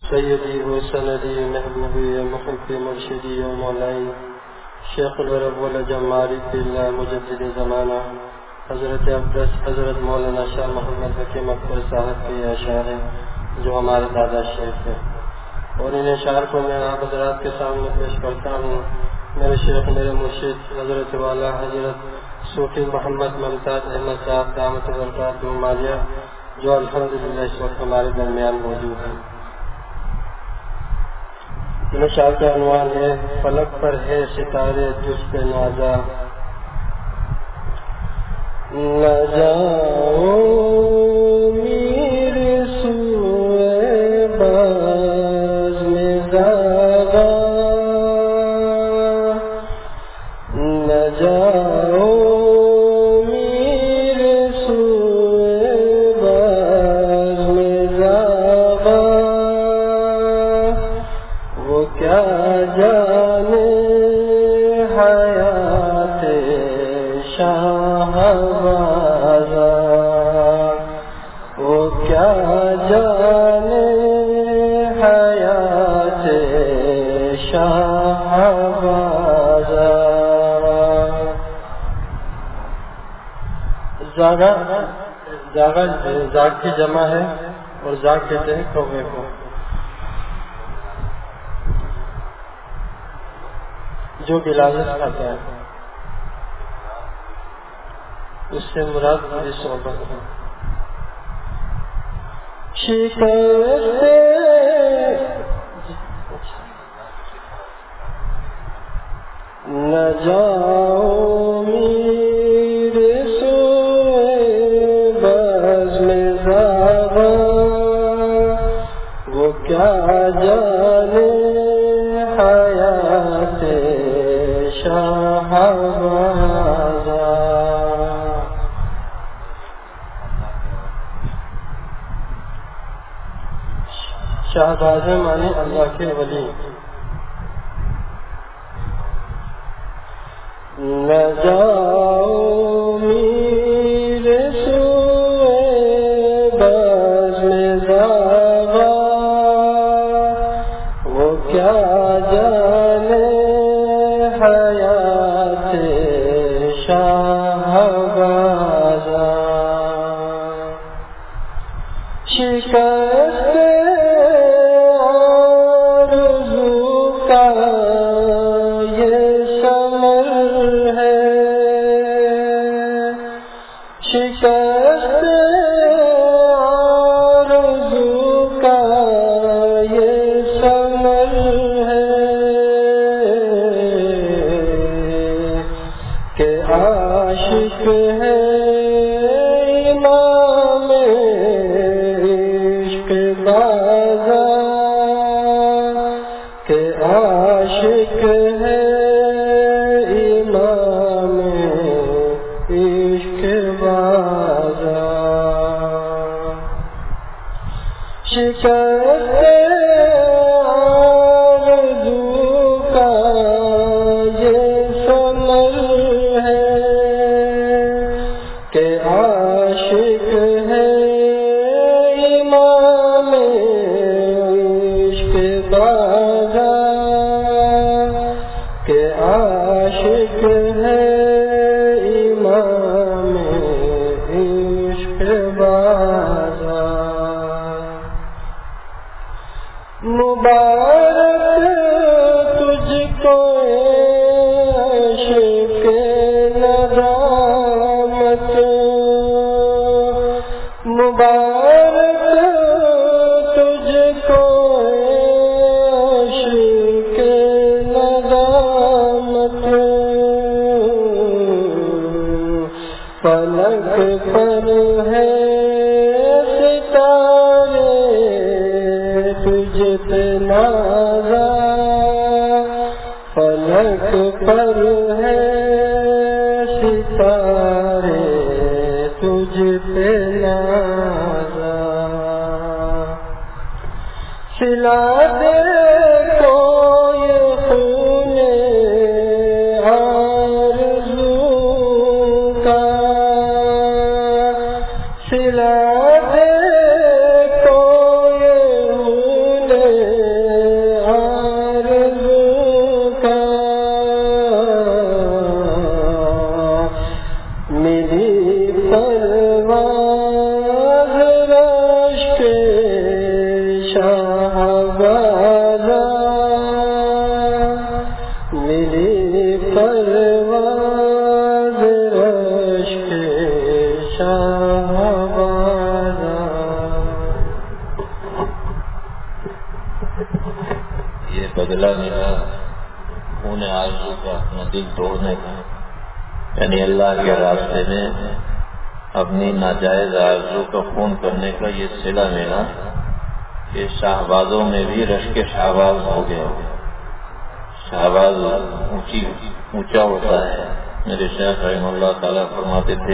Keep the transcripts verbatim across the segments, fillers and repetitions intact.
سیدی و سندی محبوبی محبی مرشدی و مولائی شیخ العرب جماری اللہ مجدد زمانہ حضرت اقدس حضرت مولانا شاہ محمد حکیم اکبر صاحب کے اشعار ہیں جو ہمارے دادا شیخ ہیں، اور ان اشعار کو میں آپ حضرات کے سامنے پیش کرتا ہوں۔ میرے شیخ میرے مرشد حضرت والا حضرت صوفی محمد ممتاز احمد صاحب دامت برکاتہ مالیہ جو الحمدللہ اس وقت ہمارے درمیان موجود ہیں۔ ان اشعار کا عنوان ہے فلک پر ہے ستارے جس پہ نازا، نہ جاؤ میرے سوئے باز میں زاغا، نہ جاؤ میرے سوئے باز میں زاغا، وہ کیا جانے حیات شاہ بازا، وہ کیا جانے حیات شاہ بازا۔ زاغا زاغا زاغ کی جمع ہے اور زاغ کہتے ہیں کوے کو، جو بلاغت کھاتا ہے اس سے مراد میری صحبت ہے۔ شکست نہ جاؤ میرے سوئے باز میں زاغا، وہ کیا جانے حیات شاہ بازا۔ شہباز مانے اللہ کے ولی۔ نہ جاؤ میرے سوئے باز میں زاغا، وہ کیا جانے حیات شاہ بازا۔ شکست آرزو کا یہ ثمر ہے، شکست آرزو کا یہ ثمر ہے کہ عاشق ہے امام عشق بازا، کہ عاشق ہے امام عشق بازا۔ شکست آرزو کا یہ ثمر ہے کہ عاشق ہے امام عشق بازا، کہ عاشق ہے امام عشق بازا۔ مبارک تجھ کو عشق ندامت، مبارک تجھ کو عشق ندامت، فلک پر ہے ستارے تجھ پہ نازا، فلک پر ہے ستارے تجھ پہ نازا۔ سلا دے کوئی خون آرزو کا، سلا دے کوئی خون شہبازاں ملی پرواز رشک شہبازاں. یہ بدلہ میرا خون آرزو کا اپنا دل توڑنے کا، یعنی اللہ کے راستے میں اپنی ناجائز آرزو کا خون کرنے کا یہ صلہ میرا کہ شہبازوں میں بھی رشک شہباز ہو گیا. شہباز اونچی اونچا ہوتا ہے. میرے شیخ رحمہ اللہ تعالیٰ فرماتے تھے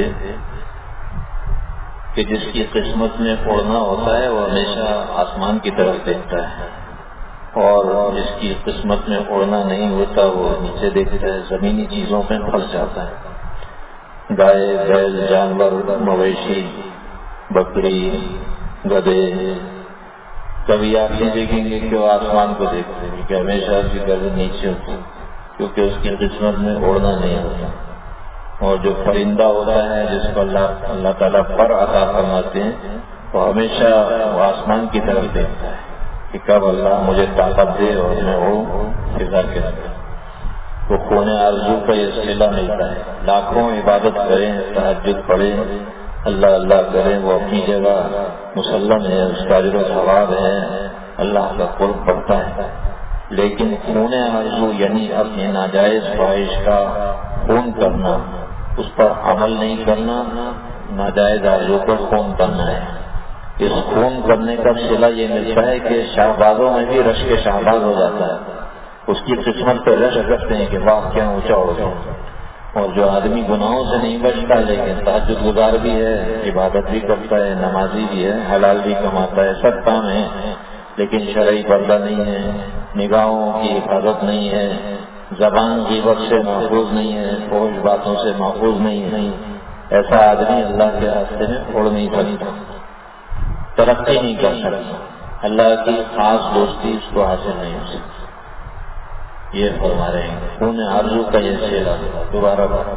کہ جس کی قسمت میں اڑنا ہوتا ہے وہ ہمیشہ آسمان کی طرف دیکھتا ہے، اور جس کی قسمت میں اڑنا نہیں ہوتا وہ نیچے دیکھتا ہے، زمینی چیزوں میں پھنس جاتا ہے. گائے، بیل، جانور، مویشی، بکری، گدھے، کبھی آپ نہیں دیکھیں گے کہ وہ آسمان کو دیکھتے ہیں کہ ہمیشہ اس کی گردن نیچے ہوتی ہے، کیونکہ اس کی قسمت میں اڑنا نہیں ہوتا. اور جو پرندہ ہوتا ہے جس کو اللہ اللہ تعالیٰ پر عطا فرماتے ہیں وہ ہمیشہ وہ آسمان کی طرف دیکھتا ہے کہ کب اللہ مجھے طاقت دے اور میں اڑوں فضا کے اندر. تو خون آرزو کا یہ صلہ ملتا ہے. لاکھوں عبادت کریں، تہجد پڑھیں، اللہ اللہ کریں، وہ اپنی جگہ مسلم ہے، اس کا اجر و ثواب ہے، اللہ کا قرب بڑھتا ہے. لیکن خون آرزو یعنی اپنی ناجائز خواہش کا خون کرنا، اس پر عمل نہیں کرنا، ناجائز آرزو پر خون کرنا ہے. اس خون کرنے کا صلہ یہ ملتا ہے کہ شہبازوں میں بھی رشک شہباز ہو جاتا ہے. اس کی قسمت پہ رشک کرتے ہیں کہ واہ کیا اونچا ہو گیا. اور جو آدمی گناہوں سے نہیں بچتا لیکن تہجد گزار بھی ہے، عبادت بھی کرتا ہے، نمازی بھی ہے، حلال بھی کماتا ہے، سب کام ہے، لیکن شرعی پردہ نہیں ہے، نگاہوں کی حفاظت نہیں ہے، زبان غیبت سے محفوظ نہیں ہے، فحش باتوں سے محفوظ نہیں ہے، ایسا آدمی اللہ کے راستے میں اڑ نہیں سکتا، ترقی نہیں کر سکتا، اللہ کی خاص دوستی اس کو حاصل نہیں ہو سکتی. یہ فرما رہے ہیں خون آرزو کا یہ صلہ. دوبارہ بات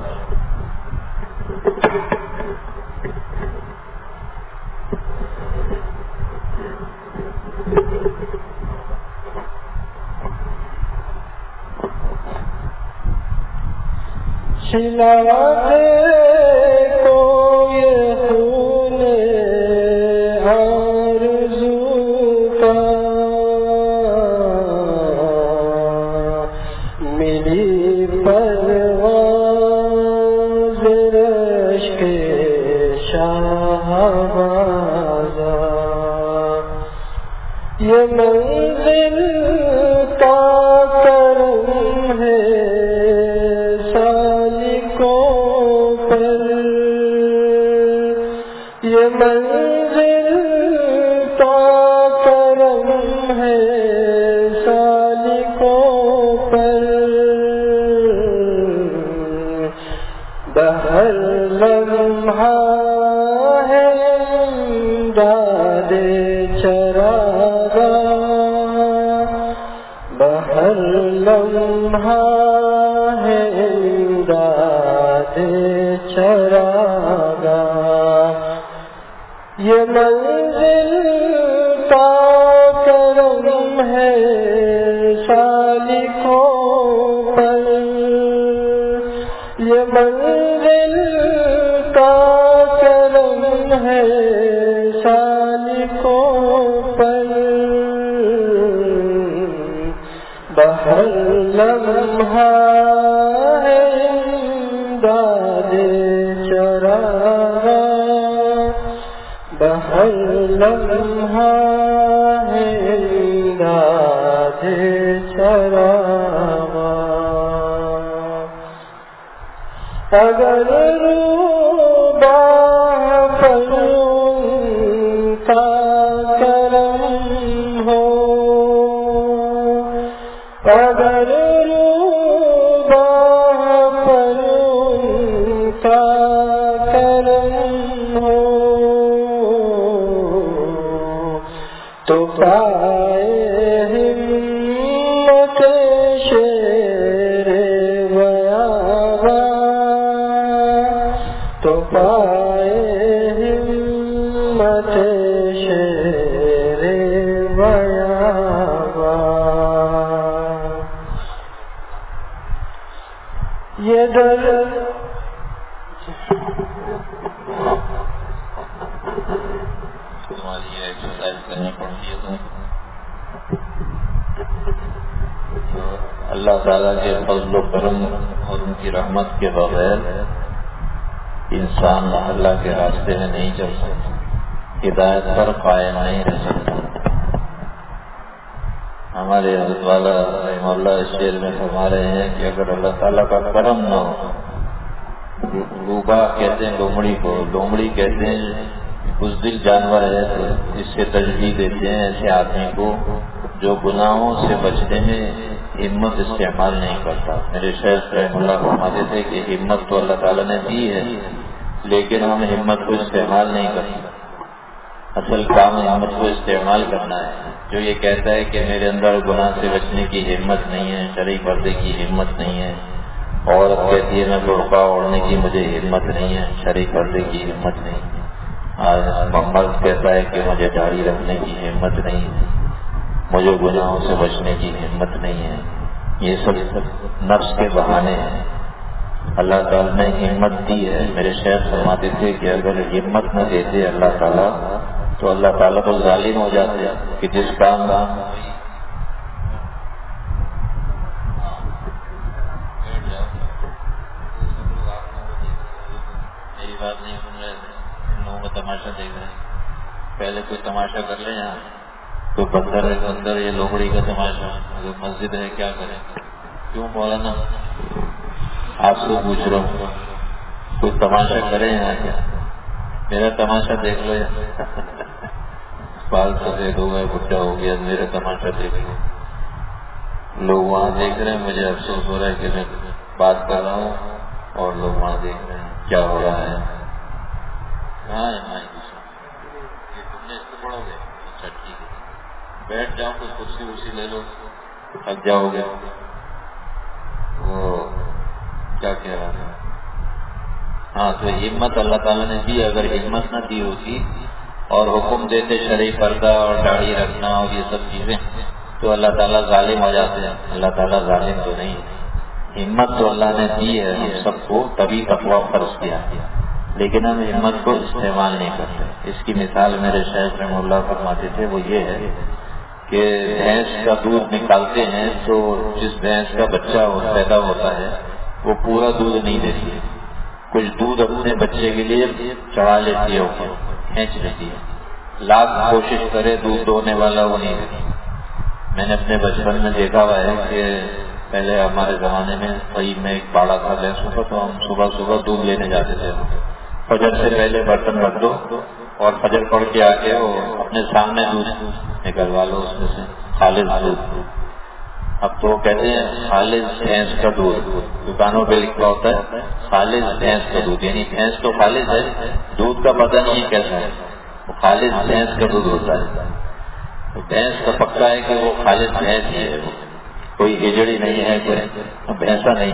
سلاتے کو یہ خون آرزو کا ملی پرواز رشک شہبازاں. یہ منزل کا کرم ہے یہ منزل کا کرم ہے سالکوں پر. بہر لمحہ ہے امداد چراغاں، بہر لمحہ ہے امداد چراغاں. یہ منزل کا کرم ہے سالکوں پر. یہ منزل کا کرم ہے سالکوں پر. بہر لمحہ ہے امداد چراغاں، بہر لمحہ ہے امداد چراغاں. اگر روباہ پر ان کا کرم ہو، اگر روباہ پر ان کا کرم ہو تو پائے ہمت شیر بیاباں، تو پائے ہمت شیر بیاباں. اللہ تعالیٰ کے فضل و کرم اور ان کی رحمت کے بغیر انسان اللہ کے راستے میں نہیں چل سکتا، ہدایت پر قائم نہیں رہ سکتا۔ ہمارے حضرت والا رحمہ اللہ اس شعر میں فرما رہے ہیں کہ اگر اللہ تعالیٰ کا کرم نہ ہو، روبا کہتے ہیں لومڑی کو، لومڑی کہتے ہیں بزدل جانور ہے، تو اس سے تجویز دیتے ہیں ایسے آدمی کو جو گناہوں سے بچنے میں ہمت استعمال نہیں کرتا۔ میرے شیخ رحمہ اللہ فرماتے تھے کہ ہمت تو اللہ تعالیٰ نے دی ہے، لیکن ہم ہمت کو استعمال نہیں کرتے۔ اصل کام ہمت کو استعمال کرنا ہے۔ جو یہ کہتا ہے کہ میرے اندر گناہ سے بچنے کی ہمت نہیں ہے، شرعی پردے کی ہمت نہیں ہے، عورت کہتی ہے میں برقع اوڑھنے کی مجھے ہمت نہیں ہے، شرعی پردے کی ہمت نہیں ہے، مرد کہتا ہے کہ مجھے داڑھی رکھنے کی ہمت نہیں ہے، مجھے گناہوں سے بچنے کی ہمت نہیں ہے، یہ سب نفس کے بہانے ہیں۔ اللہ تعالیٰ نے ہمت دی ہے۔ میرے شیخ فرماتے تھے کہ اگر ہمت نہ دیتے اللہ تعالیٰ تو اللہ تعالیٰ تو ظالم ہو جاتے کہ جس کام میری بات نہیں سن رہے تھے، لوگوں کا تماشا دیکھ رہے ہیں۔ پہلے کوئی تماشا کر لیں، یہاں کوئی بندر ہے بندر یہ لومڑی کا تماشا، اگر مسجد ہے کیا کریں؟ کیوں مولانا آپ سے پوچھ رہا ہوں، کوئی تماشا کرے یہاں کیا؟ میرا تماشا دیکھ لو، بال سفید ہو گئے، بڈھا ہو گیا، میرا تماشا دیکھ لو۔ لوگ وہاں دیکھ رہے ہیں، مجھے افسوس ہو رہا ہے کہ میں بات کر رہا ہوں اور لوگ وہاں دیکھ رہے ہیں کیا ہو رہا ہے۔ ہاں یہ تم نے اس کو پڑھو گے؟ اچھا ٹھیک ہے، بیٹھ جاؤ، کوئی کرسی ورسی لے لو، تھک جاؤ گے۔ وہ کیا کہہ رہا تھا؟ ہاں تو ہمت اللہ تعالیٰ نے دی، اگر ہمت نہ دی ہوتی اور حکم دیتے شرعی پردہ اور داڑھی رکھنا اور یہ سب چیزیں تو اللہ تعالیٰ ظالم ہو جاتے ہیں۔ اللہ تعالیٰ ظالم تو نہیں، ہمت تو اللہ نے دی ہے ہم سب کو، تبھی تقویٰ فرض کیا، لیکن ہم ہمت کو استعمال نہیں کرتے۔ اس کی مثال میرے شیخ رحمہ اللہ فرماتے تھے، وہ یہ ہے کہ بھینس کا دودھ نکالتے ہیں تو جس بھینس کا بچہ پیدا ہوتا ہے وہ پورا دودھ نہیں دیتی ہے، کچھ دودھ اپنے بچے کے لیے چڑھا لیتی ہے، اوپر کھینچ لیتی ہے، لاکھ کوشش کرے دودھ دونے والا وہ نہیں دیتی۔ میں نے اپنے بچپن میں دیکھا ہوا ہے کہ پہلے ہمارے زمانے میں صحیح میں ایک باڑا تھا بھینسوں کا، تو ہم صبح صبح دودھ لینے جاتے تھے، فجر سے پہلے برتن رکھ دو اور فجر پڑھ کے آ کے وہ اپنے سامنے دودھ نکلوا لو اس میں سے، خالص دودھ۔ اب تو کہتے ہیں خالص بھینس کا دودھ، دکانوں پہ لکھا ہوتا ہے خالص بھینس کا دودھ، یعنی بھینس تو خالص ہے، دودھ کا پتہ نہیں کیسا ہے، وہ خالص بھینس کا دودھ ہوتا ہے۔ تو بھینس کا پکا ہے کہ وہ خالص بھینس ہی ہے، کوئی ہجڑی نہیں ہے، کوئی بھینسا نہیں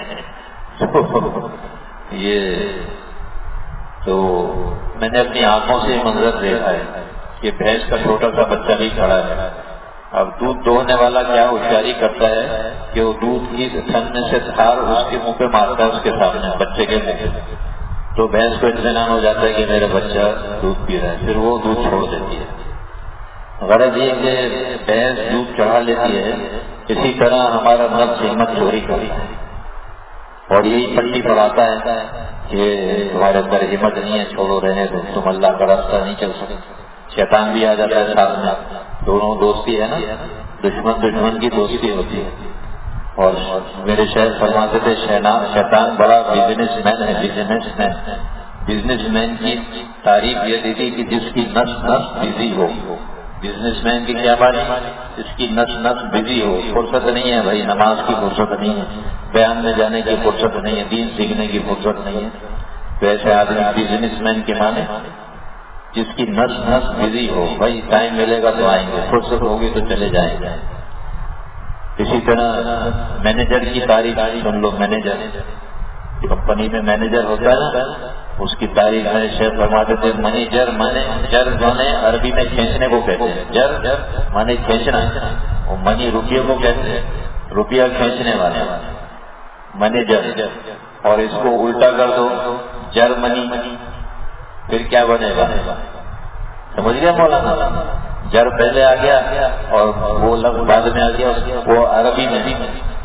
ہے۔ یہ تو میں نے اپنی آنکھوں سے منظر دیکھا ہے کہ بھینس کا چھوٹا سا بچہ بھی کھڑا ہے۔ اب دودھ دوہنے والا کیا ہوشیاری کرتا ہے کہ وہ دودھ کی چھننے سے دھار اس کے منہ پہ مارتا ہے، اس کے سامنے بچے کے منہ پہ، تو بھینس کو اطمینان ہو جاتا ہے کہ میرا بچہ دودھ پی رہا ہے، پھر وہ دودھ چھوڑ دیتی ہے۔ غرض یہ کہ بھینس دودھ چڑھا لیتی ہے، اسی طرح ہمارا نفس ہمت چوری کرتا ہے اور یہی پٹی پڑھاتا ہے کہ تمہارے اندر ہمت نہیں ہے، چھوڑو رہنے دو، تم اللہ کا راستہ نہیں چل سکتے۔ شیطان بھی آ جاتا ہے ساتھ میں، دونوں دوستی ہے نا، دشمن دشمن کی دوستی ہوتی ہے۔ اور میرے شیخ فرماتے تھے شیطان بڑا بزنس مین ہے، بزنس مین بزنس مین کی تعریف یہ دی تھی کہ جس کی نس نس بزی ہو۔ بزنس مین کی کیا بات ہے؟ جس کی نس نس بزی ہو، فرصت نہیں ہے بھائی، نماز کی فرصت نہیں ہے، بیان میں جانے کی فرصت نہیں ہے، دین سیکھنے کی فرصت نہیں ہے، تو ایسے آدمی بزنس مین کے معنی جس کی نس نس بزی ہو، بھائی ٹائم ملے گا تو آئیں گے، فرصت ہوگی تو چلے جائیں گے۔ اسی طرح مینیجر کی تعریف سن لو، مینیجر کمپنی میں مینیجر ہوتا ہے نا، اس کی تعریف میں شیخ فرماتے تھے منیجر مانے جر مانے عربی میں کھینچنے کو کہتے ہیں، جر مانے کھینچنا، وہ منی روپیے کو کہتے ہیں، روپیہ کھینچنے والے مینیجر۔ اور اس کو الٹا کر دو جر منی، پھر کیا بنے گا؟ سمجھ گیا مولانا؟ جر پہلے آ گیا اور وہ لفظ بعد میں آ گیا، وہ عربی میں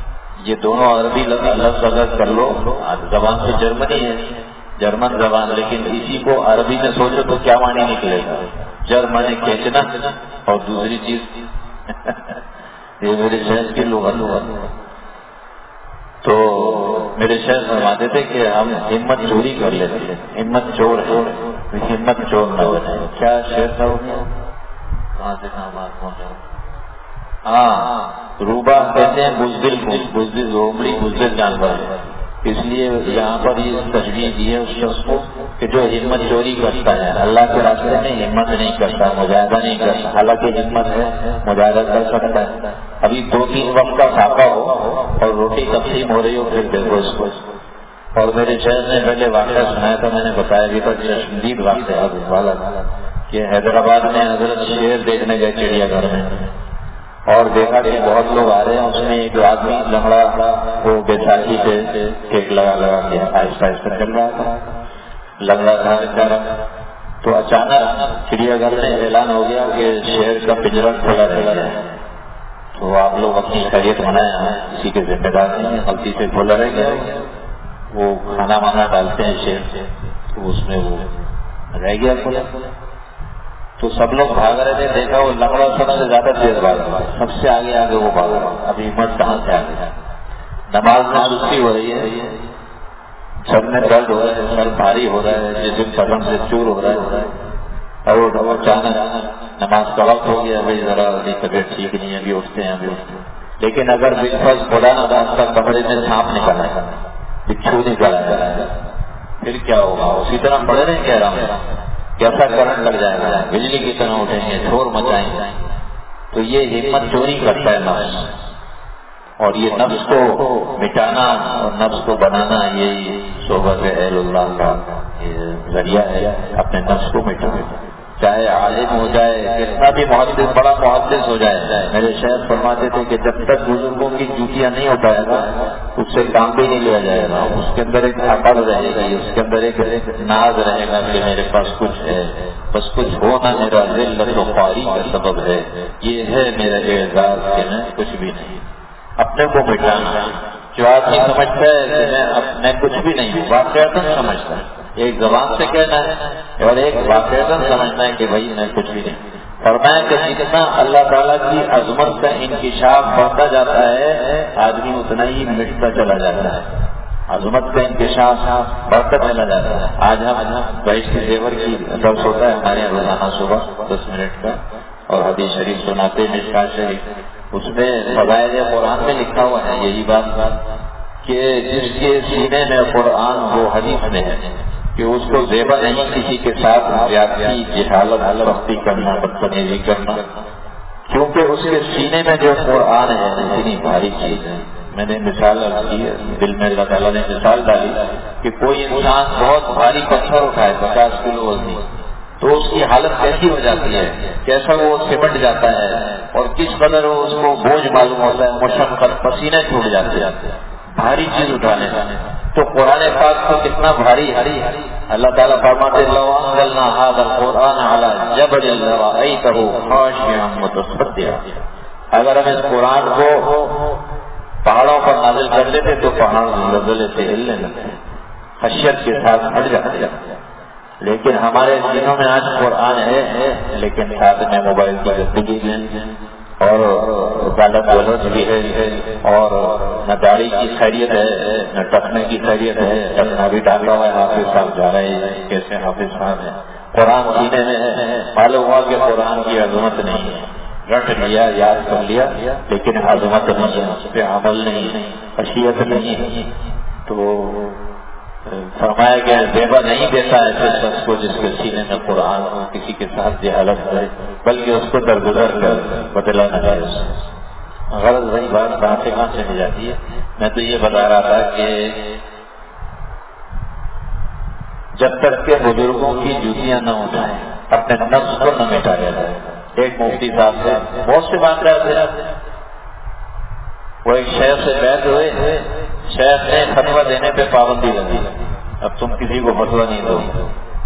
یہ دونوں عربی لفظ اگر کر لو، زبان تو جرمنی ہے، جرمن زبان، لیکن اسی کو عربی میں سوچو تو کیا معنی نکلے گا؟ جرمن کھینچنا، اور دوسری چیز یہ میرے شہر کی لغت لغت تو میرے شہر فرماتے تھے کہ ہم ہمت چوری کر لیتے ہیں، ہمت چور ہے، ہمت چور نہ ہو جائے۔ کیا شہر تھا وہ؟ کہاں سے کہاں بات پہنچا؟ ہاں، روبا کہتے ہیں بزدل کو، بزدل لومڑی بزدل جانور ہے، اس لیے یہاں پر یہ تشبیہ دی ہے اس شخص کو کہ جو ہمت چوری کرتا ہے، اللہ کے راستے میں ہمت نہیں کرتا، مجاہدہ نہیں کرتا، حالانکہ ہمت ہے، مجاہدہ کر سکتا ہے۔ ابھی دو تین وقت کا فاقہ ہو اور روٹی تقسیم ہو رہی ہو، پھر دیکھو اس کو۔ اور میرے شہر نے پہلے واقعہ سنایا تھا، میں نے بتایا بھی تھا، شدید واقعہ والا کہ حیدرآباد میں حضرت شیر دیکھنے گئے چڑیا گھر میں، اور دیکھا کہ بہت لوگ آ رہے ہیں، اس میں ایک آدمی لنگڑا وہ بیساکھی پہ ٹیک لگا لگا کے آہستہ آہستہ چل رہا تھا، لنگڑا تھا بیچارا۔ تو اچانک چڑیا گھر میں اعلان ہو گیا کہ شیر کا پنجرا کھلا رہ گیا ہے، تو آپ لوگ اپنی خیریت منائیں، کسی کے ذمہ دار نہیں ہے، غلطی سے کھولا رہ گیا، وہ کھانا وانا ڈالتے ہیں شیر سے، تو اس میں وہ رہ گیا کھلا۔ تو سب لوگ بھاگ رہے تھے، دیکھا وہ لنگڑا سب سے زیادہ تیز بھاگا، سب سے آگے آگے وہ بھاگا، ابھی ہمت کہاں سے آگے؟ نماز میں سستی ہو رہی ہے، سر میں درد ہو رہا ہے، سر بھاری ہو رہا ہے، جسم قدم سے چور ہو رہا ہے، اور اچانک نماز کا وقت ہو گیا، بھائی ذرا طبیعت ٹھیک نہیں ہے، ابھی اٹھتے ہیں ابھی اٹھتے ہیں۔ لیکن اگر بالفرض خدا نہ خاصہ کمرے میں سانپ نکل آئے، بچھو نکل آئے، پھر کیا ہوگا؟ اسی طرح پڑے رہیں گے آرام سے، کیسا کرنٹ لگ جائے گا، بجلی کی طرح اٹھیں گے، شور مچائیں گے۔ تو یہ ہمت چوری کرتا ہے نفس، اور یہ نفس کو مٹانا اور نفس کو بنانا یہ صحبت اہل اللہ کا ذریعہ ہے، اپنے نفس کو مٹانا۔ چاہے عالم ہو جائے، کتنا بھی محدث، بڑا محدث ہو جائے، میرے شیخ فرماتے تھے کہ جب تک بزرگوں کی جوتیاں نہیں اٹھائے گا اس سے کام بھی نہیں لیا جائے گا، اس کے اندر ایک عقل رہے گی، اس کے اندر ایک ناز رہے گا کہ میرے پاس کچھ ہے، بس کچھ ہونا میرا ذلت و خواری کا سبب ہے، یہ ہے میرا اعزاز کہ میں کچھ بھی نہیں۔ اپنے کو مٹانا، جو آدمی سمجھتا ہے کہ میں میں کچھ بھی نہیں ہوں، واقعات سمجھتا ہے، ایک زبان سے کہنا ہے اور ایک واقعات سمجھنا ہے کہ بھائی میں کچھ بھی نہیں۔ فرمایا کہ جتنا اللہ تعالیٰ کی عظمت کا انکشاف بڑھتا جاتا ہے، آدمی اتنا ہی مٹتا چلا جاتا ہے، عظمت کا انکشاف بڑھتا چلا جاتا ہے۔ آج ہم بہشتی زیور کی درس ہوتا ہے ہمارے یہاں روزانہ صبح دس منٹ کا، اور حدیث شریف سناتے ہیں مشکات شریف، اس میں فضائل قرآن میں لکھا ہوا ہے یہی بات کہ جس کے سینے میں قرآن وہ حدیث میں ہے کہ اس کو زیبا نہیں کسی کے ساتھ زیادتی، جہالت، سختی کرنا، بدتمیزی کرنا، کیونکہ اس کے سینے میں جو قرآن ہے اتنی بھاری چیز ہے۔ میں نے مثال کی ہے، دل میں اللہ تعالیٰ نے مثال ڈالی کہ کوئی انسان بہت بھاری پتھر اٹھائے، پچاس کلو وزنی، تو اس کی حالت کیسی ہو جاتی ہے، کیسا وہ سمٹ جاتا ہے، اور کس قدر وہ اس کو بوجھ معلوم ہوتا ہے، مشقت، پسینے چھوٹ جاتے ہیں بھاری چیز اٹھانے۔ تو قرآن پاک کو کتنا بھاری ہے، اللہ تعالیٰ فرماتے لو انزلنا هذا القرآن على جبل لرأيته خاشعا متصدعا، اگر ہم اس قرآن کو پہاڑوں پر نازل کر دیتے تو پہاڑ زلزلے سے ہلنے لگتے، خشیت کے ساتھ ہٹ جاتے۔ لیکن ہمارے دنوں میں آج قرآن ہے، لیکن ساتھ میں موبائل کی گفتگی ہے، اور غلط غلط بھی ہے، اور نہ داڑھی کی خیریت ہے، نہ ٹکنے کی خیریت ہے، ٹکنا بھی ڈالا ہوا ہے، حافظ صاحب جا رہے ہیں، کیسے حافظ صاحب ہیں، قرآن سینے میں ہے، معلوم ہوا کہ قرآن کی عظمت نہیں ہے، رٹ لیا، یاد کر لیا، لیکن عظمت نہیں ہے، اس پہ عمل نہیں ہے، خشیت نہیں ہے۔ تو فرمایا گیا زیبا نہیں دیتا ایسے شخص کو جس کے سینے میں قرآن ہو، کسی کے ساتھ جہالت کرے، بلکہ اس کو درگزر کر بدلا نہ جائے اس سے۔ غرض وہی بات کہاں سے کہاں چلی جاتی ہے، میں تو یہ بتا رہا تھا کہ جب تک کہ بزرگوں کی جوتیاں نہ اٹھائیں، اپنے نفس کو نہ مٹایا جائے۔ ایک مفتی صاحب سے بہت سے بات رہے تھے، وہ ایک شیخ سے بیعت ہوئے، شیخ نے فتویٰ دینے پہ پابندی لگی، اب تم کسی کو فتویٰ نہیں دو،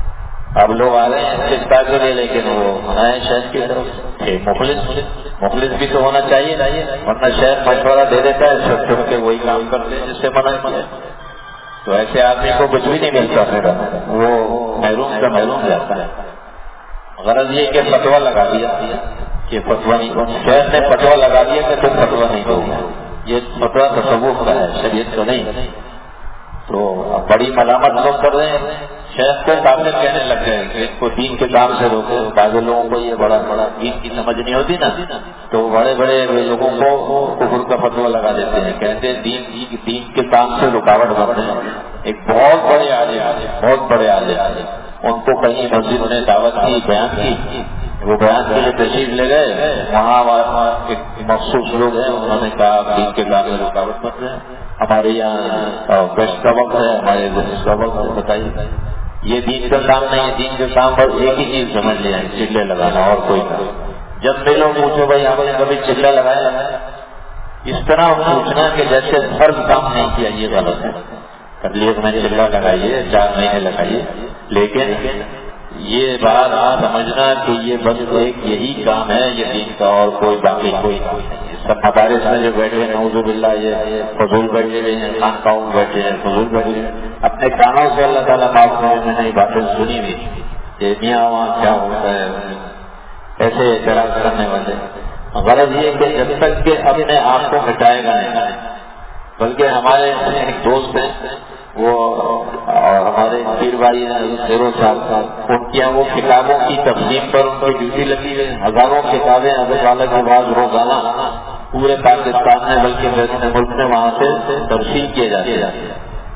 اب لوگ آ رہے ہیں استفتاء کے لیے، لیکن وہ نئے شیخ کی طرف سے مخلص مخلص بھی تو ہونا چاہیے، ورنہ شیخ مشورہ دے دیتا ہے سب چھوڑ کے وہی کام کرتے ہیں جس سے منع کیا، تو ایسے آدمی کو کچھ بھی نہیں ملتا، پھر وہ محروم کا محروم جاتا ہے۔ غرض یہ کہ فتویٰ لگا دیا کہ فتویٰ نہیں، شیخ نے فتویٰ لگا دیا کہ تم فتویٰ نہیں دو گے، یہ فتویٰ تصوف کا ہے، شریعت تو نہیں۔ تو اب بڑی ملامت لوگ کر رہے ہیں، شیخ کو کافر کہنے لگ گئے کہ اس کو دین کے کام سے روکے۔ بعض لوگوں کو یہ بڑا بڑا دین کی سمجھ نہیں ہوتی نا، تو بڑے بڑے لوگوں کو کفر کا فتویٰ لگا دیتے ہیں، کہتے ہیں دین دین کے کام سے رکاوٹ بنتے ہیں۔ ایک بہت بڑے عالم بہت بڑے عالم ان کو کہیں مسجد نے دعوت کی، بیان کی، وہ بیان کے لیے تشریف لے گئے، وہاں ایک مخصوص لوگ ہیں، انہوں نے کہا دین کے کام میں رکاوٹ بن رہے ہیں، ہمارے یہاں بیسٹ کا وقت ہے، ہمارے بزنس کا وقت ہے، بتائیے یہ دین کا کام نہیں ہے۔ دین کے کام پر ایک ہی چیز سمجھ لیا ہے، چلے لگانا، اور کوئی کام۔ جب ملو پوچھو بھائی آپ نے کبھی چلے لگایا؟ اس طرح پوچھنا کہ جیسے فرض کام نہیں کیا، یہ غلط ہے۔ تبلیغ میں چلہ لگائیے، چار مہینے لگائیے، لیکن یہ بات سمجھنا کہ یہ بس ایک یہی کام ہے یہ دین کا، اور کوئی باقی کوئی کام نہیں۔ سب مدارس میں جو بیٹھے ہیں نعوذ باللہ یہ فضول بیٹھے ہوئے ہیں، خانقاہوں میں بیٹھے ہیں فضول بیٹھے ہیں، اپنے کانوں سے اللہ تعالیٰ معاف کرے میں نے باتیں سنی ہوئی کہ میاں وہاں کیا ہوتا ہے، ایسے اعتراض کرنے والے۔ غرض یہ کہ جب تک کہ اپنے آپ کو ہٹائے گا نہیں، بلکہ ہمارے ایک دوست ہیں وہ اور ہمارے پیر بھائی فیروز صاحب، ان کی وہ کتابوں کی تقسیم پر ان کی ڈیوٹی لگی ہوئی، ہزاروں کتابیں حضرت والا کے بعد روزانہ پورے پاکستان میں بلکہ بیرون ملک میں وہاں سے تقسیم کیے جاتے ہیں۔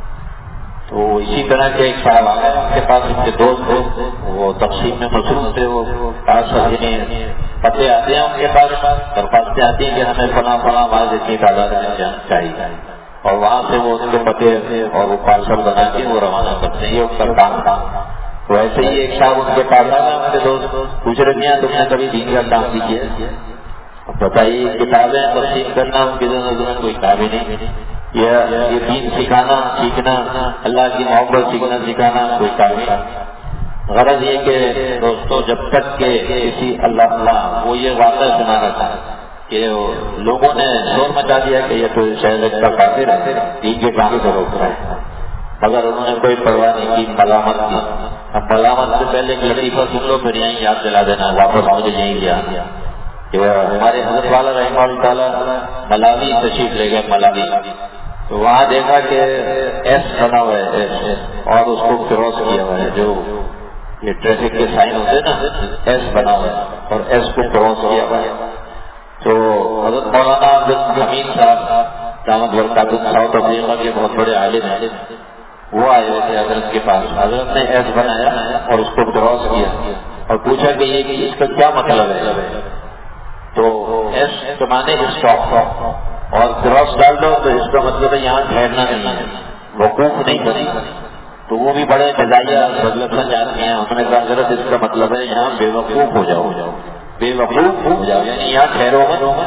تو اسی طرح کے ایک صاحب آ گئے، ان کے پاس ان کے دوست تھے، وہ تقسیم میں مصروف تھے، وہ پاس پتے آتے ہیں ان کے پاس، درخواستیں آتی ہیں کہ ہمیں فلاں فلاں بعض اتنی تعداد میں چاہیے، اور وہاں سے وہ اس کے پتے اور وہ پارسل بنا کے وہ روانہ کرتے ہیں، یہ ان کا کام تھا۔ تو ایسے ہی ایک صاحب ان کے پاس آ گیا، ان کے دوست پوچھ رہے ہیں تم نے کبھی دین کا کام بھی کیا؟ بتائیے کتابیں تقسیم کرنا ان کی زندگی میں کوئی کام ہی نہیں، یہ دین سکھانا سیکھنا، اللہ کی محبت سیکھنا سکھانا کوئی کام ہی نہیں۔ غرض یہ کہ دوستوں جب تک کہ کسی اللہ اللہ وہ یہ واقعہ سنا رہا تھا کہ لوگوں نے شور مچا دیا کہ یہ تو شہر کا کافر ہے، دین کے کام سے روک رہا ہے، مگر انہوں نے کوئی پرواہ نہیں کی، ملامت کی۔ اب ملامت سے پہلے ایک لطیفہ سن لو، پھر یہیں یاد دلا دینا، واپس مجھے یہیں لیا کہ ہمارے حضرت والا رحمہ اللہ تعالیٰ ملاوی تشریف لے گئے، ملاوی، تو وہاں دیکھا کہ ایس بنا ہوا ہے اور اس کو کراس کیا ہوا ہے، جو یہ ٹریفک کے سائن ہوتے ہیں نا، ایس بنا ہوا ہے اور ایس کو کراس کیا ہوا ہے۔ تو حضرت مولانا عبد الحمید صاحب دامت برکاتہ ساؤتھ افریقہ کے بہت بڑے عالم ہیں، وہ آئے ہوئے تھے حضرت کے پاس، حضرت نے ایس بنایا اور اس کو کراس کیا اور پوچھا کہ یہ کہ اس کا کیا مطلب ہے؟ تو ایس کے معنی اسٹاپ اور کراس ڈال دو تو اس کا مطلب ہے یہاں ٹھہرنا نہیں ہے، وقوف نہیں کرنی۔ تو وہ بھی بڑے مزاحیہ مطلب سمجھاتے ہیں، انہوں نے کہا حضرت اس کا مطلب ہے یہاں بے وقوف ہو جاؤ، بے وقوف ہو جاؤ، یعنی یہاں ٹھہرو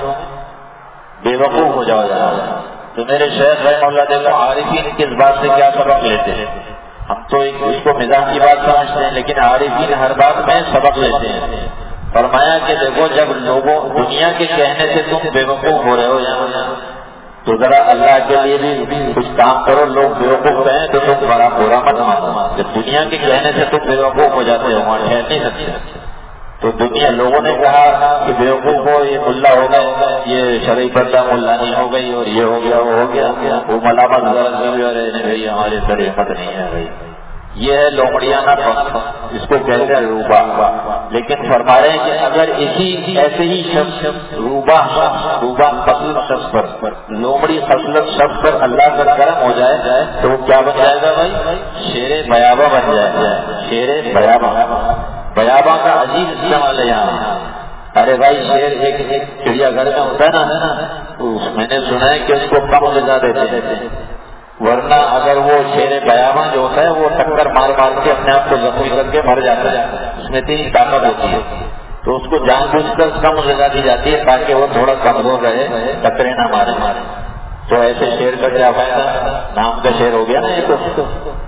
بے وقوف ہو جاؤ جاؤ۔ تو میرے شیخ رحمہ اللہ دیکھو عارفین کس بات سے کیا سبق لیتے ہیں، ہم تو اس کو مزاح کی بات سمجھتے ہیں، لیکن عارفین ہر بات میں سبق لیتے ہیں۔ فرمایا کہ دیکھو جب لوگوں دنیا کے کہنے سے تم بے وقوف ہو رہے ہو یہاں، تو ذرا اللہ کے لیے بھی کچھ کام کرو، لوگ بے وقوف کہیں تو تم بڑا برا مت مانو، جب دنیا کے کہنے سے تم بے وقوف ہو جاتے ہو وہاں ٹھہر نہیں سکتے۔ تو دنیا لوگوں نے کہا کہ بے وقوف ہو، یہ ملا ہو گئے، یہ شرعی پردہ ملانی ہو گئی اور یہ ہو گیا وہ ہو گیا، وہ ملامت غلط نہیں ہوئی، ارے بھائی ہمارے طریقت نہیں ہے بھائی، یہ ہے لومڑیانہ پن، اس کو کہتے ہیں روبا۔ لیکن فرما رہے ہیں کہ اگر اسی ایسے ہی شخص روبا روبا خصلت شخص پر، لومڑی خصلت شخص پر اللہ کا کرم ہو جائے تو وہ کیا بن جائے گا بھائی؟ شیر بیابا بن جائے گا، شیر بیابا۔ بیابا کا عجیب استعمال ہے یہاں۔ ارے بھائی شیر ایک چڑیا گھر میں ہوتا ہے نا، میں نے سنا ہے کہ اس کو کم غذا دیتے تھے، ورنہ اگر وہ شیر بیاباں جو ہوتا ہے وہ ٹکر مار مار کے اپنے آپ کو زخمی کر کے مر جاتا ہے، اس میں اتنی طاقت ہوتی ہے، تو اس کو جان بوجھ کر کم غذا دی جاتی ہے تاکہ وہ تھوڑا کمزور رہے، ٹکرے نہ مارے مارے۔ تو ایسے شیر کا کیا فائدہ، نام کا شیر ہو گیا نا یہ تو۔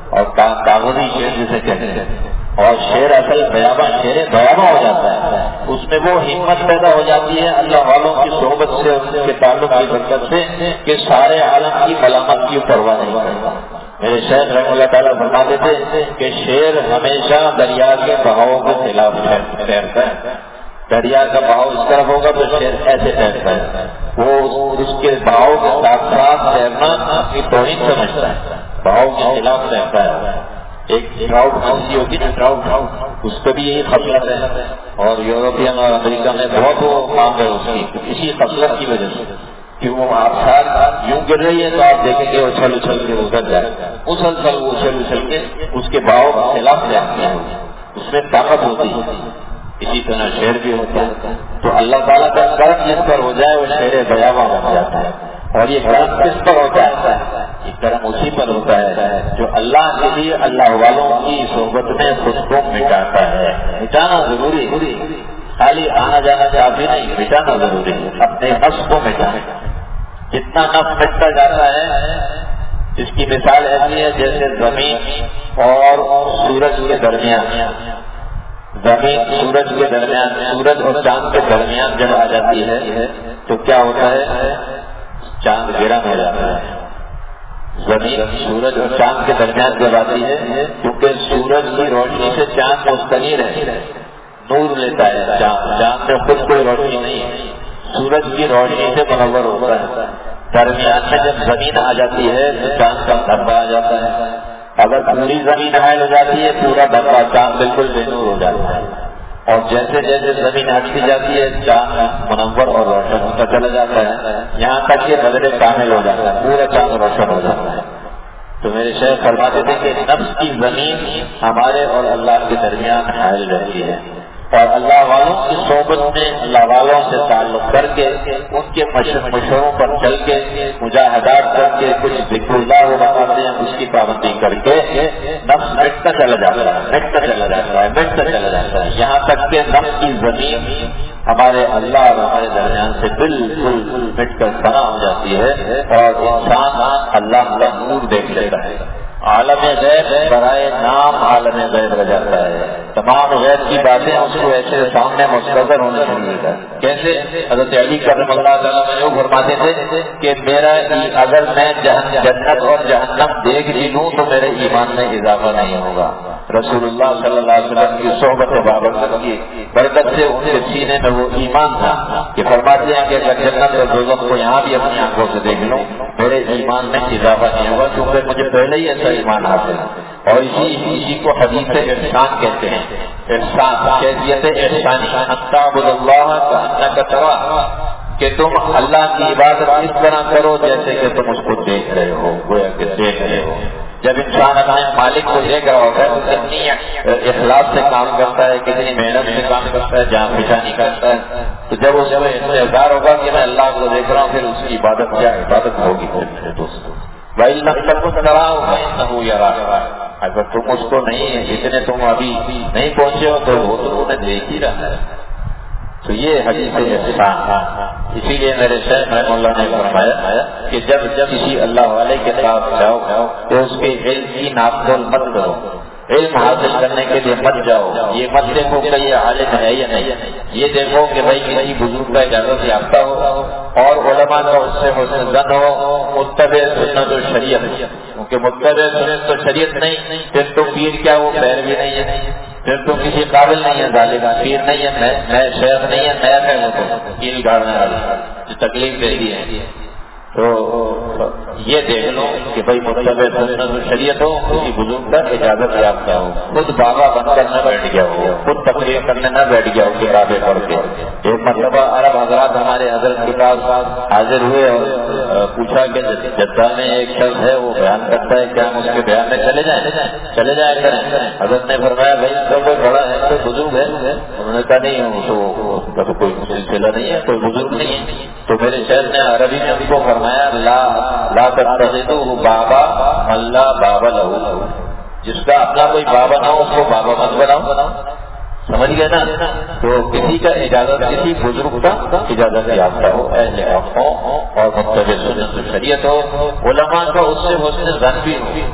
اور کاغذی شعر جسے کہتے ہیں، اور شعر اصل بیاباں شعر بیاباں ہو جاتا ہے، اس میں وہ ہمت پیدا ہو جاتی ہے اللہ والوں کی صحبت سے، ان کے تعلق کی برکت سے، کہ سارے عالم کی ملامت کی پرواہ نہیں کرتا۔ میرے شیخ رحمۃ اللہ تعالیٰ فرماتے تھے کہ شعر ہمیشہ دریا کے بہاؤ کے خلاف تیرتا ہے، دریا کا بہاؤ اس طرف ہوگا تو شعر ایسے تیرتا ہے، وہ اس کے بہاؤ کے ساتھ ساتھ تیرنا اپنی توہین سمجھتا ہے، بہاؤ کے خلاف تیرتا ہے۔ ایک ٹراؤٹ مچھلی ہوتی ہے نا، ٹراؤٹ اس کا بھی یہی خصلت ہے، اور یورپین اور امریکہ میں بہت وہ کام ہے اس کی، اسی خصلت کی وجہ سے کہ وہ آپ ساتھ یوں گر رہی ہے تو آپ دیکھیں گے اچھل اچھل کے ادھر جائے، مسلسل وہ اچھل اچھل کے اس کے بہاؤ کے خلاف تیرتی ہے، اس میں طاقت ہوتی ہے۔ اسی طرح شعر بھی ہوتا ہے، تو اللہ تعالیٰ کا کرم جس پر ہو جائے وہ شعر بیاباں بن جاتا ہے۔ اور یہ کرم کس پر ہوتا ہے؟ یہ کرم اسی پر ہوتا ہے جو اللہ کے لیے اللہ والوں کی صحبت میں خود کو مٹاتا ہے۔ مٹانا ضروری ہے، خالی آنا جانا کافی نہیں، مٹانا ضروری ہے، اپنے نفس کو مٹانا۔ جتنا نفس مٹتا جاتا ہے اس کی مثال ایسی ہے جیسے زمین اور سورج کے درمیان، زمین سورج کے درمیان، سورج اور چاند کے درمیان جب آ جاتی ہے تو کیا ہوتا ہے؟ چاند گرم ہو جاتا ہے۔ زمین سورج اور چاند کے درمیان جب آتی ہے کیونکہ سورج کی روشنی سے چاند مستنیر ہے، نور لیتا ہے چاند، چاند میں خود کوئی روشنی نہیں ہے، سورج کی روشنی سے منور ہوتا ہے۔ درمیان میں جب زمین آ جاتی ہے تو چاند کا دھبا آ جاتا ہے، اگر پوری زمین حائل ہو جاتی ہے پورا دھبا چاند بالکل بے نور ہو جاتا ہے، اور جیسے جیسے زمین ہٹتی جاتی ہے چاند منور اور روشن ہوتا چلا جاتا ہے، یہاں تک کہ بدر کامل ہو جاتا ہے، پورا چاند روشن ہو جاتا ہے۔ تو میرے شیخ فرماتے تھے کہ نفس کی زمین ہمارے اور اللہ کے درمیان حائل رہتی ہے، اور اللہ والوں کی صحبت میں اللہ والوں سے تعلق کر کے ان کے مشوروں پر چل کے مجاہدات کر کے کچھ ذکر اللہ وہ بتاتے ہیں اس کی پابندی کر کے نفس مٹتا چلا جاتا ہے، مٹتا چلا جاتا ہے، مٹتا چلا جاتا ہے، یہاں تک کہ نفس کی زمین ہمارے اللہ اور ہمارے درمیان سے بالکل مٹ کر فنا ہو جاتی ہے، اور انسان اللہ کا نور دیکھ لیتا ہے۔ عالم غیب برائے نام عالم غیب ہو جاتا ہے، تمام غیب کی باتیں اس کو ایسے سامنے مستقر ہونے چاہیے۔ کیسے؟ حضرت علی کرم اللہ تعالیٰ میں جو فرماتے تھے کہ میرا اگر میں جنت اور جہنم دیکھ بھی لوں تو میرے ایمان میں اضافہ نہیں ہوگا۔ رسول اللہ صلی اللہ علیہ وسلم کی صحبت بابرکت کی برکت سے ان کے سینے میں وہ ایمان تھا کہ فرماتے ہیں کہ اگر جنت اور دوزخ کو یہاں بھی اپنی آنکھوں سے دیکھ لوں میرے ایمان میں اضافہ نہیں ہوگا، کیونکہ مجھے پہلے ہی ایسا ایمان حاصل ہے۔ اور اسی اسی کو حدیث احسان کہتے ہیں، احسان کیفیت احسانی، ان تعبد اللہ کانک تراہ، کہ تم اللہ کی عبادت اس طرح کرو جیسے کہ تم اس کو دیکھ رہے ہو، گویا کہ دیکھ رہے ہو۔ جب انسان اپنے مالک کو دیکھ رہا ہوتا ہے تو کتنی اخلاص سے کام کرتا ہے، کتنی محنت سے کام کرتا ہے، جان پہچانی کرتا ہے، تو جب اس میں اظہار ہوگا کہ میں اللہ کو دیکھ رہا ہوں پھر اس کی عبادت کیا عبادت ہوگی میرے دوستوں۔ بھائی لفظ کو کرا ہوگا اگر تم اس کو نہیں جتنے تم ابھی نہیں پہنچے ہو تو وہ تو انہیں دیکھ ہی رہا ہے۔ تو یہ حدیث احسان، اسی لیے میرے شیخ رحمہ اللہ نے فرمایا کہ جب جب کسی اللہ والے کے ساتھ جاؤ تو اس کے علم کی ناپتول مت کرو، علم حاصل کرنے کے لیے مت جاؤ، یہ مت دیکھو کہ یہ عالم ہے یا نہیں، یہ دیکھو کہ بھائی کسی بزرگ کا اجازت یافتہ ہو اور علماء کا اس سے حسن ظن ہو، متبع سنت و شریعت، کیونکہ متبع سنت و شریعت نہیں پھر تو پیر کیا وہ پیر بھی نہیں ہے، پھر تو کسی قابل نہیں ہے، ظالم پیر نہیں ہے، میں شیخ نہیں ہے، نیا ہے وہ تو کیل گاڑنے والا جو تکلیف دیتی ہے۔ تو یہ دیکھ لو کہ بھائی مطلب سنت شریعت ہو، کسی بزرگ کا اجازت یافتہ ہو، خود بابا بن کر نہ بیٹھ گیا ہو، خود تقریر کرنے نہ بیٹھ گیا ہو کتابیں پڑھ کے۔ ایک مرتبہ عرب حضرات ہمارے حضرت کے پاس حاضر ہوئے اور پوچھا کہ جدہ میں ایک شخص ہے وہ بیان کرتا ہے کہ ہم اس کے بیان میں چلے جائیں چلے جائیں کریں۔ حضرت نے فرمایا بھائی سب کوئی بڑا ہے کوئی بزرگ ہے؟ انہوں نے کہا نہیں تو کوئی سلسلہ نہیں ہے، کوئی بزرگ نہیں ہے۔ تو میرے شہر نے عربی میں ان کو فرمایا لا لا تتخذوا بابا اللہ بابا لہو، جس کا اپنا کوئی بابا نہ ہو اس کو بابا مت بناؤ، سمجھ گئے نا؟ تو کسی کا اجازت کسی بزرگ کا اجازت یافتہ ہو، اہل حق ہو اور متبع سنت شریعت ہو، علماء کا اس سے حسن ظن بھی ہو،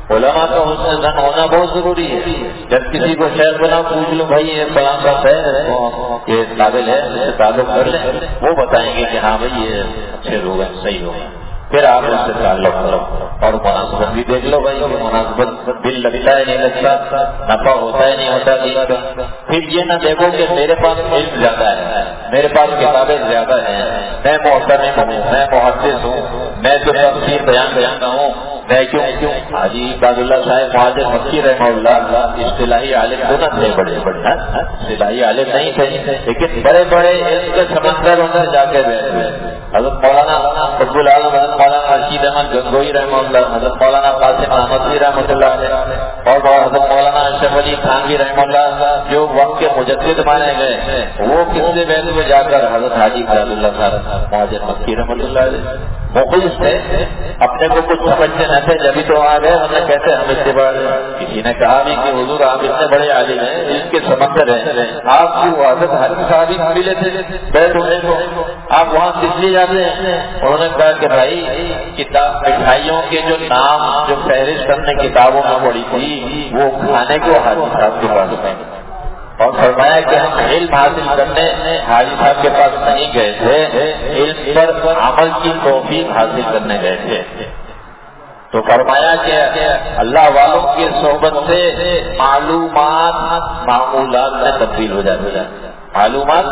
علماء کا حسن زن ہونا بہت ضروری ہے. جب کسی کو شیخ بنا پوچھ لو بھائی یہ فلاں بات ہے یہ قابل ہے اس سے تعلق کر لیں, وہ بتائیں گے کہ ہاں بھائی یہ اچھے لوگ ہیں صحیح لوگ ہیں, پھر آپ اس سے تعلق کرو. اور مناسبت بھی دیکھ لو بھائی کہ مناسبت دل لگتا ہے نہیں لگتا, نفع ہوتا ہے نہیں ہوتا دین کا. پھر یہ نہ دیکھو کہ میرے پاس علم زیادہ ہے, میرے پاس کتابیں زیادہ ہیں, میں محترم ہوں, میں محدث ہوں, میں تو تفسیر بیان کرتا ہوں, میں کیوں کیوں حاجی عباد اللہ صاحب مہاجر مکی رحمہ اللہ اصطلاحی عالم تو نہ تھے, بڑے بڑے اصطلاحی عالم نہیں تھے, لیکن بڑے بڑے علم کے سمندر اندر جا کے بیٹھے. حضرت مولانا عبد العالم, حضرت مولانا رشید احمد گنگوئی رحمہ اللہ, حضرت مولانا قاسم احمدی رحمۃ اللہ علیہ, اور حضرت مولانا اشرف علی خانوی رحمہ اللہ جو وقت کے مجدد مانے گئے, وہ کس سے بیٹھ میں جا کر حضرت حاجی عباد اللہ صاحب مہاجر مکی رحمۃ اللہ علیہ مخلص تھے, اپنے کو کچھ سمجھتے نہ تھے, جبھی تو آ گئے ہم نے کہتے ہم اس سے بڑے. کسی نے کہا بھی کہ حضور آپ اتنے بڑے عالم ہیں جس کے سمندر ہیں, آپ کی حضرت حاجی صاحب ہی ملے تھے بیٹھ ہونے کو, آپ وہاں کس لیے جاتے ہیں؟ انہوں نے کہا کہ بھائی کتاب مٹھائیوں کے جو نام جو فہرست ہم نے کتابوں میں پڑھی تھی وہ کھانے کو حاجی صاحب کے پاس نہیں, اور فرمایا کہ ہم علم حاصل کرنے حاجی صاحب کے پاس نہیں گئے تھے, علم پر عمل کی توفیق حاصل کرنے گئے تھے. تو فرمایا کہ اللہ والوں کی صحبت سے معلومات معمولات میں تبدیل ہو جاتی ہے, معلومات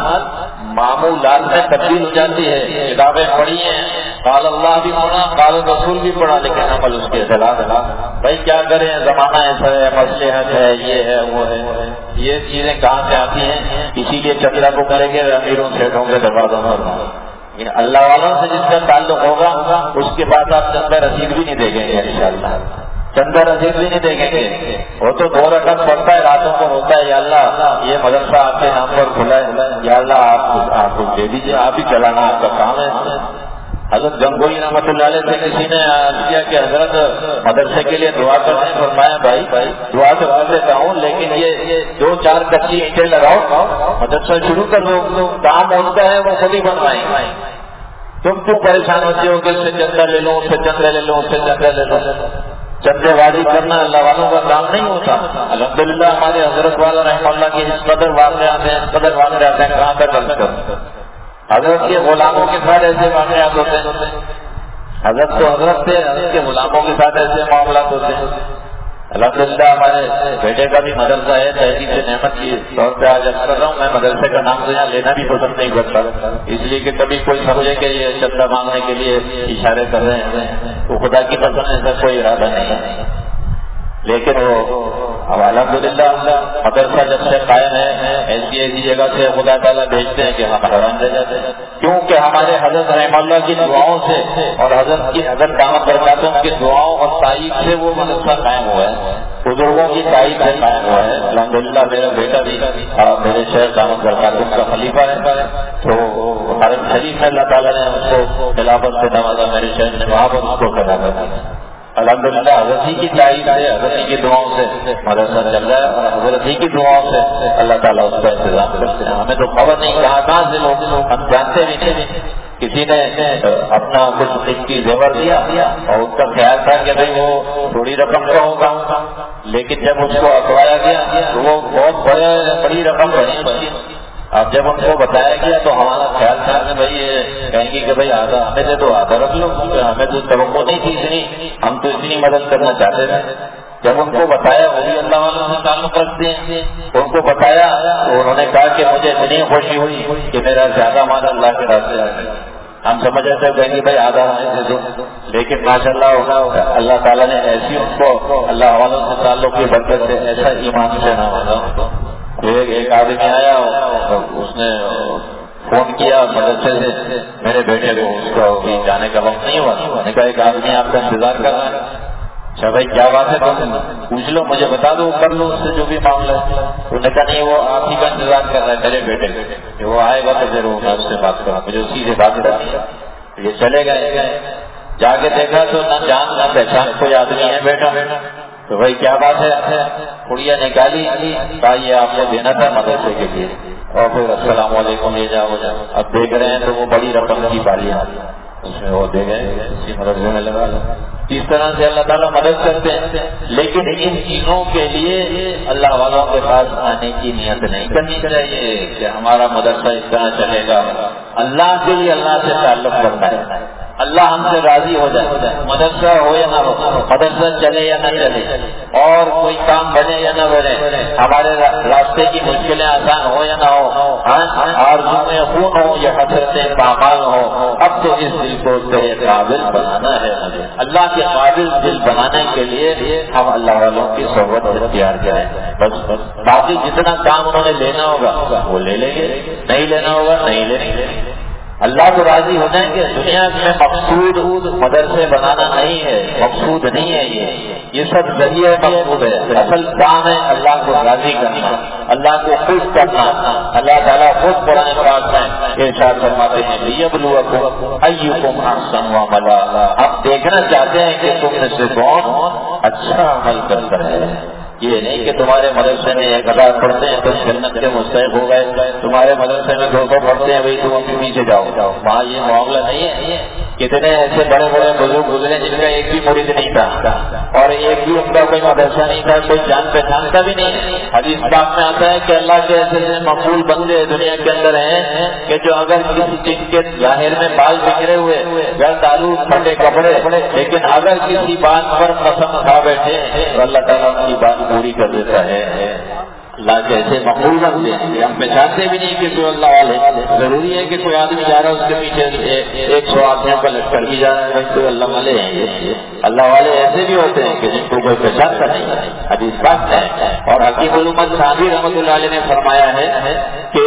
معمولات میں تبدیل ہو جاتی ہے. کتابیں پڑھی ہیں, قال اللہ بھی پڑھا, قال رسول بھی پڑھا, لیکن عمل اس کے خلاف ہے. بھائی کیا کریں, زمانہ ایسا ہے, مصلحت ہے, یہ ہے وہ ہے, یہ چیزیں کہاں سے آتی ہیں؟ اسی لیے چندہ کو کریں گے امیروں سیٹھوں کے دروازوں میں. اللہ والوں سے جس کا تعلق ہوگا اس کے بعد آپ چندہ رسید بھی نہیں دیکھیں گے انشاءاللہ, چندہ رسید بھی نہیں دیکھیں گے. وہ تو دو رقم پڑتا ہے, راتوں کو ہوتا ہے یا اللہ یہ مدرسہ آپ کے نام پر کھلا ہے, یا اللہ آپ آپ کو دے دیجیے, آپ ہی چلانا آپ کا کام ہے. حضرت گنگوئی رحمۃ اللہ علیہ سے کسی نے عرض کیا کہ حضرت مدرسے کے لیے دعا کرنے, فرمایا بھائی دعا تو کر دیتا ہوں لیکن یہ دو چار کچی اینٹیں لگاؤ, مدرسہ شروع کر دو, کام ہوتا ہے وہ خود ہی بنوائیں. تم کیوں پریشان ہوتے ہو کہ اس سے چندہ لے لو, اس سے چندہ لے لو, اس سے چندہ لے لو. چندے بازی کرنا اللہ والوں کا کام نہیں ہوتا. الحمدللہ ہمارے حضرت والا رحمہ اللہ کے اس قدر واقعات ہیں, اس قدر واقعات ہیں, کہاں تک غلط کر. حضرت کے غلاموں کے ساتھ ایسے واقعات ہوتے ہیں, حضرت تو حضرت تھے, حضرت کے غلاموں کے ساتھ ایسے معاملات ہوتے ہیں. الحمدللہ ہمارے بیٹے کا بھی مدرسہ ہے, تحریک نعمت کی طور پہ آج کر رہا ہوں. میں مدرسے کا نام تو یہاں لینا بھی پسند نہیں کرتا, اس لیے کہ کبھی کوئی سمجھے کہ یہ چندہ مانگنے کے لیے اشارے کر رہے ہیں, وہ خدا کی پسند ایسا کوئی ارادہ نہیں ہے. لیکن وہ اب الحمدللہ مدرسہ جب سے قائم ہے ایسی ایسی جگہ سے خدا تعالیٰ بھیجتے ہیں کہ ہم حیران رہ جاتے ہیں, کیونکہ ہمارے حضرت رحمہ اللہ کی دعاؤں سے اور حضرت کی حضرت دامت برکاتوں کی دعاؤں اور تائید سے وہ مدرسہ قائم ہوا ہے, بزرگوں کی تائید سے قائم ہوا ہے. الحمدللہ میرا بیٹا بھی میرے شیخ دامت برکاتوں کا خلیفہ ہے, تو ہمارے شریف میں اللہ تعالیٰ نے اس کو خلافت سے نوازا, میرے شیخ نے وہاں پر اس کو خلافت دی. الحمدللہ حضرت ہی کی تائید سے, حضرت ہی کی دعاؤں سے مدرسہ چل رہا ہے, اور حضرت ہی کی دعاؤں سے اللہ تعالیٰ اس کا انتظام کرتے ہیں. ہمیں تو خبر نہیں کہاں کہاں سے لوگ, ہم جانتے بھی نہیں. کسی نے اپنا کچھ قیمتی زیور دیا اور اس کا خیال تھا کہ بھائی وہ تھوڑی رقم کا ہوگا, لیکن جب اس کو اکوایا گیا تو وہ بہت بڑے بڑی رقم بنی. اب جب ان کو بتایا گیا تو ہمارا خیال تھا کہ بھائی یہ کہیں گے کہ بھائی آدھا ہمیں دے دو آدھا رکھ لو, ہمیں تو توقع نہیں تھی اتنی, ہم تو اتنی مدد کرنا چاہتے تھے. جب ان کو بتایا وہ بھی اللہ والوں سے تعلق رکھتے ہیں, ان کو بتایا تو انہوں نے کہا کہ مجھے اتنی خوشی ہوئی کہ میرا زیادہ مال اللہ کے راستے آ گیا. ہم سمجھ رہے تھے کہیں گے بھائی آدھا ہمیں دے دو, لیکن ماشاء اللہ اللہ تعالیٰ نے ایسی ان کو اللہ والوں سے تعلق کی برکت سے ایسا ایمان سے نوازا. ایک آدمی آیا, اس نے فون کیا مدرسے سے میرے بیٹے کو, اس کا جانے کا وقت نہیں ہوا. میں نے کہا ایک آدمی آپ کا انتظار کر رہا ہے. اچھا بھائی کیا بات ہے, تم پوچھ لو, مجھے بتا دو, کر لو اس سے جو بھی معاملہ ہے. انہوں نے کہا نہیں وہ آپ ہی کا انتظار کر رہا ہے میرے بیٹے کہ وہ آئے گا تو پھر وہ میں اس سے بات کروں, مجھے اسی سے بات کرنی ہے. یہ چلے گئے, جا کے دیکھا تو نہ جان نہ پہچان کوئی آدمی ہے بیٹا. تو بھائی کیا بات ہے, پڑیا نکالی, کہا یہ آپ نے دینا تھا مدرسے کے لیے, اور پھر السلام علیکم لے جاؤ جاؤ. اب دیکھ رہے ہیں تو وہ بڑی رقم کی بالیاں, اس میں وہ دے گئے اسی مدرسے میں لگا لو. اس طرح سے اللہ تعالیٰ مدد کرتے ہیں. لیکن ان چیزوں کے لیے اللہ والوں کے پاس آنے کی نیت نہیں کرنی چاہیے کہ ہمارا مدرسہ اس طرح چلے گا. اللہ کے لیے اللہ سے تعلق کرنا ہے. اللہ ہم سے راضی ہو جائے. مدرسہ ہو یا نہ ہو, مدرسہ چلے یا نہ چلے, اور کوئی کام بنے یا نہ بنے, ہمارے راستے کی مشکلیں آسان ہو یا نہ ہو, آرزوئیں خون ہو یا حسرتیں پامال ہو, اب تو اس دل کو تیرے قابل بنانا ہے مجھے. اللہ کے قابل دل بنانے کے لیے ہم اللہ والوں کی صحبت اختیار کریں. بس باقی جتنا کام انہوں نے لینا ہوگا وہ لے لیں گے, نہیں لینا ہوگا نہیں لیں گے. اللہ تو راضی ہو جائیں گے. دنیا میں مقصود مدرسے بنانا نہیں ہے, مقصود نہیں ہے, یہ یہ سب ذریعہ مقصود ہے. اصل کام ہے اللہ کو راضی کرنا, اللہ کو خوش کرنا. اللہ تعالیٰ خود قرآن پاک میں ارشاد فرماتے ہیں لیبلوکم ایکم احسن عملا, ہم دیکھنا چاہتے ہیں کہ تم میں سے کون اچھا عمل کرتا ہے. یہ نہیں کہ تمہارے مدرسے میں ایک ہزار پڑھتے ہیں تم جنت کے مستحق ہو گئے, تمہارے مدرسے میں دو سو پڑھتے ہیں بھائی تم اپنے پیچھے جاؤ. وہاں یہ معاملہ نہیں ہے. کتنے ایسے بڑے بڑے بزرگ گزرے جن کا ایک بھی مرید نہیں تھا اور ایک بھی ان کا کوئی مدرسہ نہیں تھا, کوئی جان پہچان کا بھی نہیں. حدیث پاک میں آتا ہے کہ اللہ کے ایسے ایسے مقبول بندے دنیا کے اندر ہیں کہ جو اگر کسی چیز کے ظاہر میں بال بکھرے ہوئے, گھر دارو پھٹے کپڑے, لیکن اگر کسی بات پر قسم کھا بیٹھے تو اللہ تعالیٰ کی بات پوری کر دیتا ہے. اللہ کے ایسے مقبول بندے ہم پہچانتے بھی نہیں کہ کوئی اللہ والے. ضروری ہے کہ کوئی آدمی جا رہا ہے اس کے پیچھے ایک سو آدمیوں کا لشکر بھی جا رہا ہے, کوئی اللہ والے ہیں. اللہ والے ایسے بھی ہوتے ہیں کہ جن کو کوئی پہچانتا نہیں. حدیث پاک ہے. اور حکیم علومت صاحبی رحمۃ اللہ علیہ نے فرمایا ہے کہ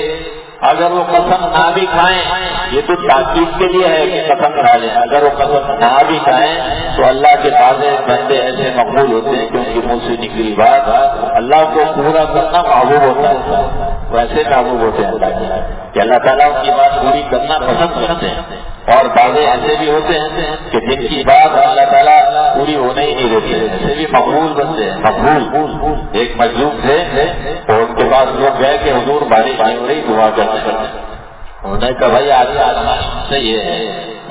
اگر وہ قسم نہ بھی کھائیں, یہ تو تاکید کے لیے ہے کہ قسم کھا لیں, اگر وہ قسم نہ بھی کھائیں تو اللہ کے بعض بندے ایسے مقبول ہوتے ہیں کہ ان کی منہ سے نکلی بات اللہ کو پورا کرنا محبوب ہوتا ہے. ویسے محبوب ہوتے ہیں اللہ کے کہ اللہ تعالیٰ ان کی بات پوری کرنا پسند کرتے ہیں. اور بعض ایسے بھی ہوتے ہیں کہ جن کی بات اللہ تعالیٰ پوری ہونے ہی نہیں دیتے, ایسے بھی مقبول بنتے ہیں. مقبول ایک مجلوب تھے اور ان کے پاس لوگ گئے کہ حضور بارش نہیں ہو رہی, دعا کرنے کرتے. انہوں نے کہا بھائی آج آج سے یہ ہے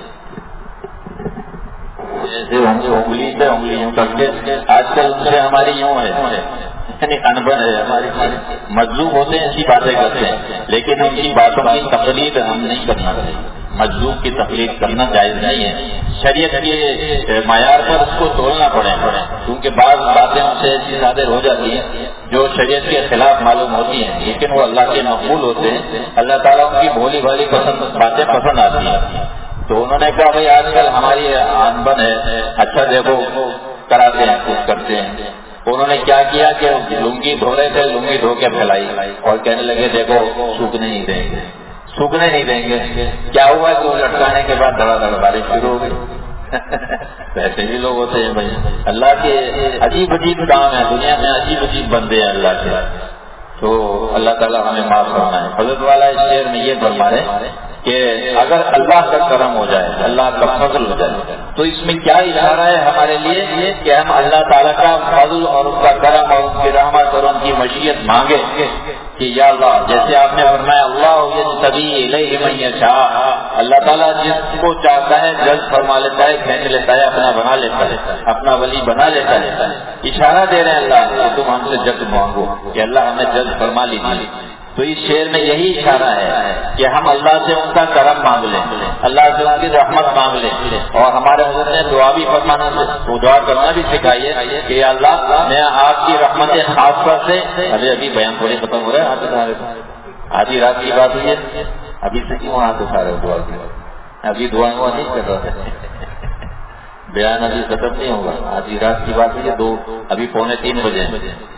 جیسے ہم سے انگلی سے انگلی یوں کر کے آج کل ان سے ہماری یوں ہے, یعنی انبن ہے ہماری. مجلوب ہوتے ہیں ایسی باتیں کرتے ہیں, لیکن ان کی باتوں کی تقلید ہم نہیں کرنا چاہیے. مجلوب کی تقلید کرنا جائز نہیں ہے. شریعت کے معیار پر اس کو تولنا پڑے, کیونکہ بعض باتیں ان سے ایسی صادر ہو جاتی ہیں جو شریعت کے خلاف معلوم ہوتی ہیں, لیکن وہ اللہ کے مقبول ہوتے ہیں. اللہ تعالیٰ ان کی بھولی بھالی پسند باتیں پسند آتی ہیں. تو انہوں نے کہا بھائی آج کل ہماری آنبن ہے, اچھا دیکھو کراتے ہیں, کچھ کرتے ہیں. انہوں نے کیا کیا کہ لنگی دھو رہے تھے, لنگی دھو کے پھیلائی اور کہنے لگے دیکھو سوکھنے نہیں دیں گے, سوکھنے نہیں دیں گے. کیا ہوا کہ وہ لٹکانے کے بعد دڑا دڑ بارش شروع ہو گئی. ایسے بھی لوگ ہوتے ہیں بھائی. اللہ کے عجیب عجیب کام ہے دنیا میں, عجیب عجیب بندے ہیں اللہ کے. تو اللہ تعالیٰ ہمیں معاف کرنا ہے. حضرت والا اس شعر میں یہ فرما رہے کہ اگر اللہ کا کرم ہو جائے, اللہ کا فضل ہو جائے, تو اس میں کیا اشارہ ہے ہمارے لیے کہ ہم اللہ تعالیٰ کا فضل اور اس کا کرم اور اس کی رحمت اور ان کی مشیت مانگے کہ یا اللہ, جیسے آپ نے فرمایا اللہ یجتبی الیہ من یشاء, اللہ تعالیٰ جس کو چاہتا ہے جلد فرما لیتا ہے, کھینچ لیتا ہے, اپنا بنا لیتا ہے, اپنا ولی بنا لیتا ہے. اشارہ دے رہے ہیں اللہ کہ تم ہم سے جلد مانگو کہ اللہ ہمیں جلد فرما لیجیے. تو اس شعر میں یہی اشارہ ہے کہ ہم اللہ سے ان کا کرم مانگ لیں, اللہ سے ان کی رحمت مانگ لیں. اور ہمارے حضرت نے دعا بھی فرمانا, وہ دعا کرنا بھی سکھائیے کہ یا اللہ میں آپ کی رحمت خاصہ سے, ابھی ابھی بیان تھوڑے ختم ہو رہے ہیں, آج آدھی رات کی بات ہوئی ہے, ابھی سے کیوں ہاتھ اٹھا رہے دعا کی, ابھی دعا ہوا نہیں کر رہا, بیان ابھی ختم نہیں ہوگا. آدھی رات کی بات ہوئی ہے, دو ابھی پونے تین بجے.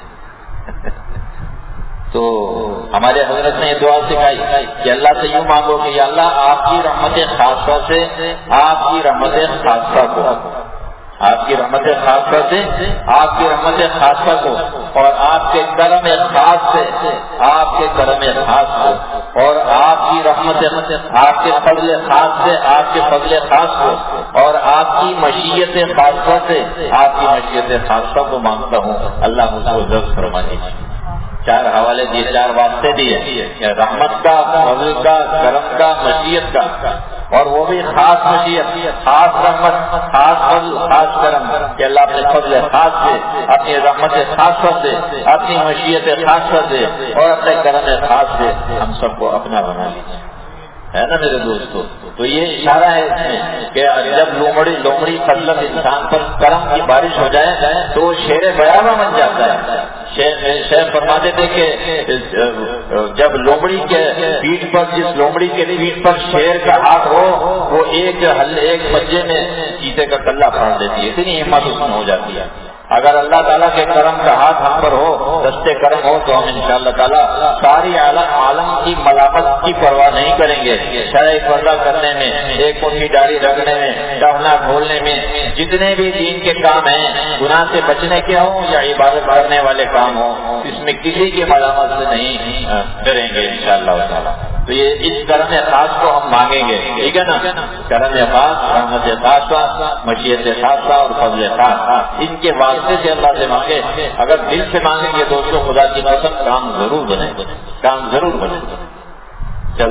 تو ہمارے حضرت نے یہ دعا سکھائی کہ اللہ سے یوں مانگو کہ یا اللہ آپ کی رحمت خاصہ سے, آپ کی رحمت خاصہ کو, آپ کی رحمت خاصہ سے, آپ کی رحمت خاصہ کو, اور آپ کے کرم خاص سے, آپ کے کرم خاص کو, اور آپ کی رحمت, آپ کے فضل خاص سے, آپ کے فضل خاص کو, اور آپ کی مشیت خاصہ سے, آپ کی مشیت خاصہ کو مانگتا ہوں. اللہ مجھ کو ضبط فرما دیجیے. چار حوالے دیے, چار واسطے دیے, رحمت کا, فضل کا, کرم کا, مشیت کا. اور وہ بھی خاص مشیت، خاص رحمت، خاص فضل، خاص کرم کہ اللہ اپنے فضل خاص سے، اپنی رحمت خاص سے، اپنی مشیت خاص سے اور اپنے کرم خاص سے ہم سب کو اپنا بنا لیجیے، ہے نا میرے دوستو. تو یہ اشارہ ہے اس میں کہ جب لومڑی لومڑی فضلت انسان پر کرم کی بارش ہو جائے تو وہ شیر بیاباں بن جاتا ہے. شیر فرماتے تھے کہ جب لومڑی کے پیٹھ پر، جس لومڑی کے پیٹھ پر شیر کا ہاتھ ہو وہ ایک ایک بجے میں چیتے کا کلہ پھاڑ دیتی ہے، اتنی ہمت اس میں ہو جاتی ہے. اگر اللہ تعالیٰ کے کرم کا ہاتھ ہم پر ہو، دستے کرم ہو، تو ہم انشاءاللہ تعالیٰ ساری عالم عالم کی ملامت کی پرواہ نہیں کریں گے. شرعی پردہ کرنے میں، ایک مٹھی داڑھی رکھنے میں، ٹہنا کھولنے میں، جتنے بھی دین کے کام ہیں، گناہ سے بچنے کے ہوں یا عبادت کرنے والے کام ہوں، اس میں کسی کی ملامت سے نہیں ڈریں گے انشاءاللہ تعالیٰ. تو یہ اس کرم خاص کو ہم مانگیں گے، ٹھیک ہے نا. کرم خاص، رحمت خاصہ، مشیت خاصہ اور فضل خاص، ان کے واسطے سے اللہ سے مانگے. اگر دل سے مانگیں گے دوستوں خدا کی قسم کام ضرور بنے، کام ضرور بنے. چلو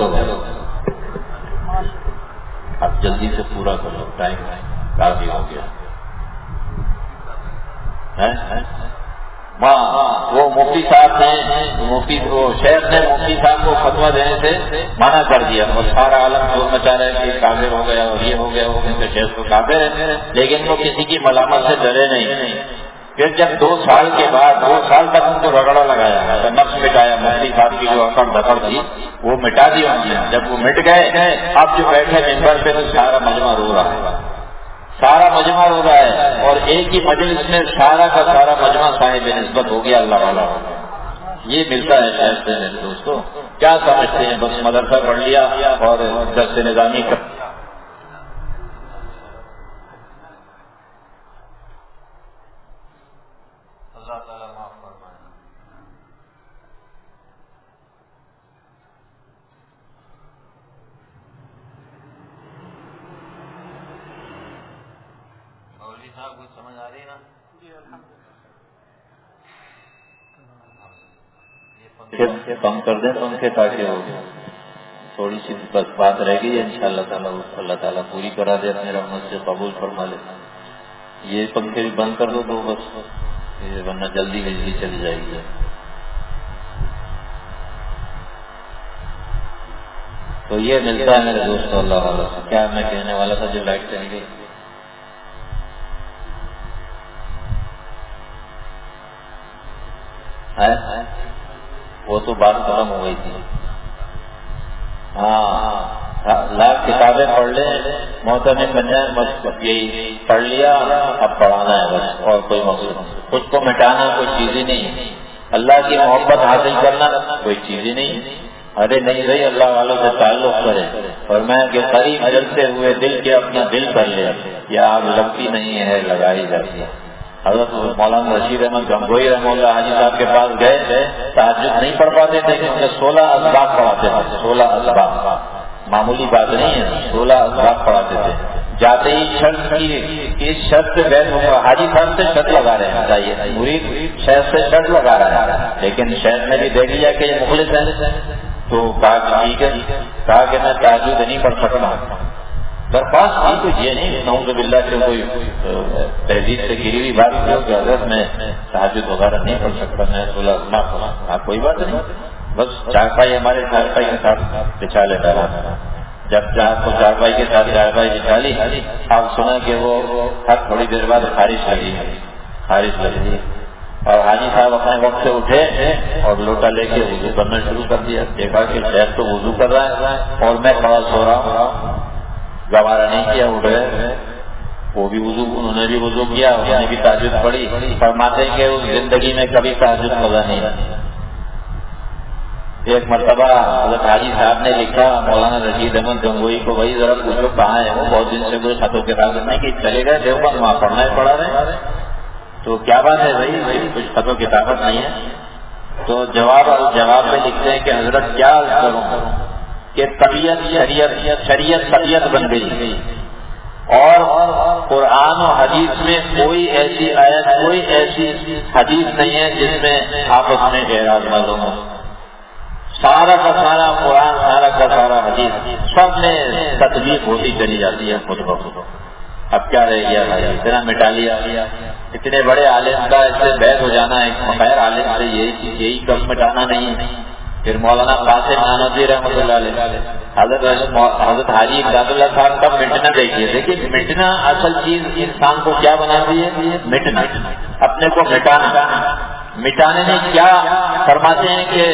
اب جلدی سے پورا کرو، ٹائم کافی ہو گیا. ہاں وہ مفتی صاحب نے مفتی وہ شیخ نے مفتی صاحب کو فتویٰ دینے سے منع کر دیا اور سارا عالم شور مچا رہا ہے کہ کافر ہو گیا اور یہ ہو گیا ہو گیا شیخ کو کافر ہے، لیکن وہ کسی کی ملامت سے ڈرے نہیں. پھر جب دو سال کے بعد دو سال تک ان کو رگڑا لگایا، نفس مٹایا، مفتی صاحب کی جو اکڑ دکڑ تھی وہ مٹا دی انہوں نے. جب وہ مٹ گئے اب جو بیٹھے ممبر پہ تو سارا مجمع رو رہا ہے، سارا مجمع ہو رہا ہے اور ایک ہی مجلس میں سارا کا سارا مجمع صاحب نسبت ہو گیا اللہ والا. یہ ملتا ہے شاید سے میرے دوستوں. کیا سمجھتے ہیں بس مدرسہ پڑھ لیا اور درس نظامی کر اللہ تعالیٰ معاف فرمائے. مولوی صاحب کچھ سمجھ آ رہی نا؟ جی الحمدللہ. کم کر دیں پنکھے تاکہ ہو تھوڑی سی بس بات رہ گئی ہے انشاءاللہ تعالیٰ اللہ تعالیٰ پوری کرا دے، اپنے رحمت سے قبول فرما لے. یہ پنکھے بھی بند کر دو دو بس، ورنہ جلدی بجلی چلی جائے گی. تو یہ ملتا ہے میرے دوست اللہ والا. کیا میں کہنے والا تھا جو لائٹ چلی گئی؟ وہ تو بات ختم ہو گئی تھی. ہاں لاکھ کتابیں پڑھ لیں، محترم بن جائیں، بس یہی پڑھ لیا اب پڑھانا ہے بس، اور کوئی مقصد نہیں. خود کو مٹانا کوئی چیز ہی نہیں، اللہ کی محبت حاصل کرنا کوئی چیز ہی نہیں. ارے نہیں رہی اللہ والوں سے تعلق کرے اور میں کہ قریب جلتے ہوئے دل کے اپنا دل کر لے. یہ آگ لگتی نہیں ہے لگائی جاتی ہے. حضرت مولانا رشید احمد گنگوئی رحمہ اللہ حاجی صاحب کے پاس گئے، تہجد نہیں پڑھ پاتے تھے کہ انہیں سولہ اسباق پڑھاتے تھے. سولہ اسباق معمولی بات نہیں ہے، سولہ اسباق پڑھاتے تھے. جاتے ہی شرط کی اس شرط پہ بیٹھ ہوا، حاجی صاحب سے شرط لگا رہے ہیں، بتائیے مرید شیخ سے شرط لگا رہا ہے. لیکن شیخ نے بھی دیکھ لیا کہ یہ مخلص ہے تو کہا کہ ٹھیک ہے، کہا کہ میں تہجد نہیں پڑھ سکتا. درخواست کی تو یہ نہیں نعوذ باللہ سے کوئی تہذیب سے گری ہوئی بات ہو کہ حضرت میں تہجد وغیرہ نہیں پڑھ سکتا، میں سولہ نہ پڑھا. کوئی بات نہیں، بس چارپائی ہمارے چارپائی کے ساتھ بچھا لیتا رہا. جب چار کو چارپائی کے ساتھ چارپائی بچھا لی، آپ سنا کہ وہ ہر تھوڑی دیر بعد خارش لگی خارش لگی اور حاجی صاحب اپنے وقت سے اٹھے اور لوٹا لے کے وضو کرنا شروع کر دیا. دیکھا کہ شیخ تو وضو کر رہا ہے اور میں کھڑا سو رہا ہوں. گوارا نہیں کیا، اٹھ گئے. وہ بھی وضو، انہوں نے بھی وضو کیا، انہوں نے بھی تہجد پڑھی. فرماتے کہ اس زندگی میں کبھی تہجد پڑھا نہیں. ایک مرتبہ حضرت حاجی صاحب نے لکھا مولانا رشید احمد گنگوئی کو، بھائی ذرا پوچھو کہاں ہے وہ، بہت دن سے کوئی خطوں کے کاغذ نہیں کہ چلے گئے دیوبند وہاں پڑھنا ہے پڑھا رہے. تو کیا بات ہے بھائی، کچھ خطوں کی طاقت نہیں ہے؟ تو جواب جواب میں لکھتے ہیں کہ حضرت کیا کروں کہ طبیعت شریعت شریعت طبیعت بن گئی اور قرآن و حدیث میں کوئی ایسی آیت کوئی ایسی حدیث نہیں ہے جس میں آپس میں اعراض معلوم ہو. سارا کا سارا قرآن، سارا کا سارا حدیث، سب میں تطبیق ہوتی چلی جاتی ہے خود بخود۔ اب کیا رہ گیا بھائی، اتنا مٹا لیا، اتنے بڑے عالم کا اس سے بیعت ہو جانا، ایک خیر عالم سے یہی یہی کم مٹانا نہیں ہے۔ پھر مولانا قاسم نانوتوی رحمۃ اللہ علیہ، حضرت حضرت حاجی امداد اللہ صاحب کا مٹنا دیکھیے، دیکھیے مٹنا اصل چیز انسان کو کیا بناتی ہے؟ مٹنا، اپنے کو مٹانا۔ مٹانے میں کیا فرماتے ہیں کہ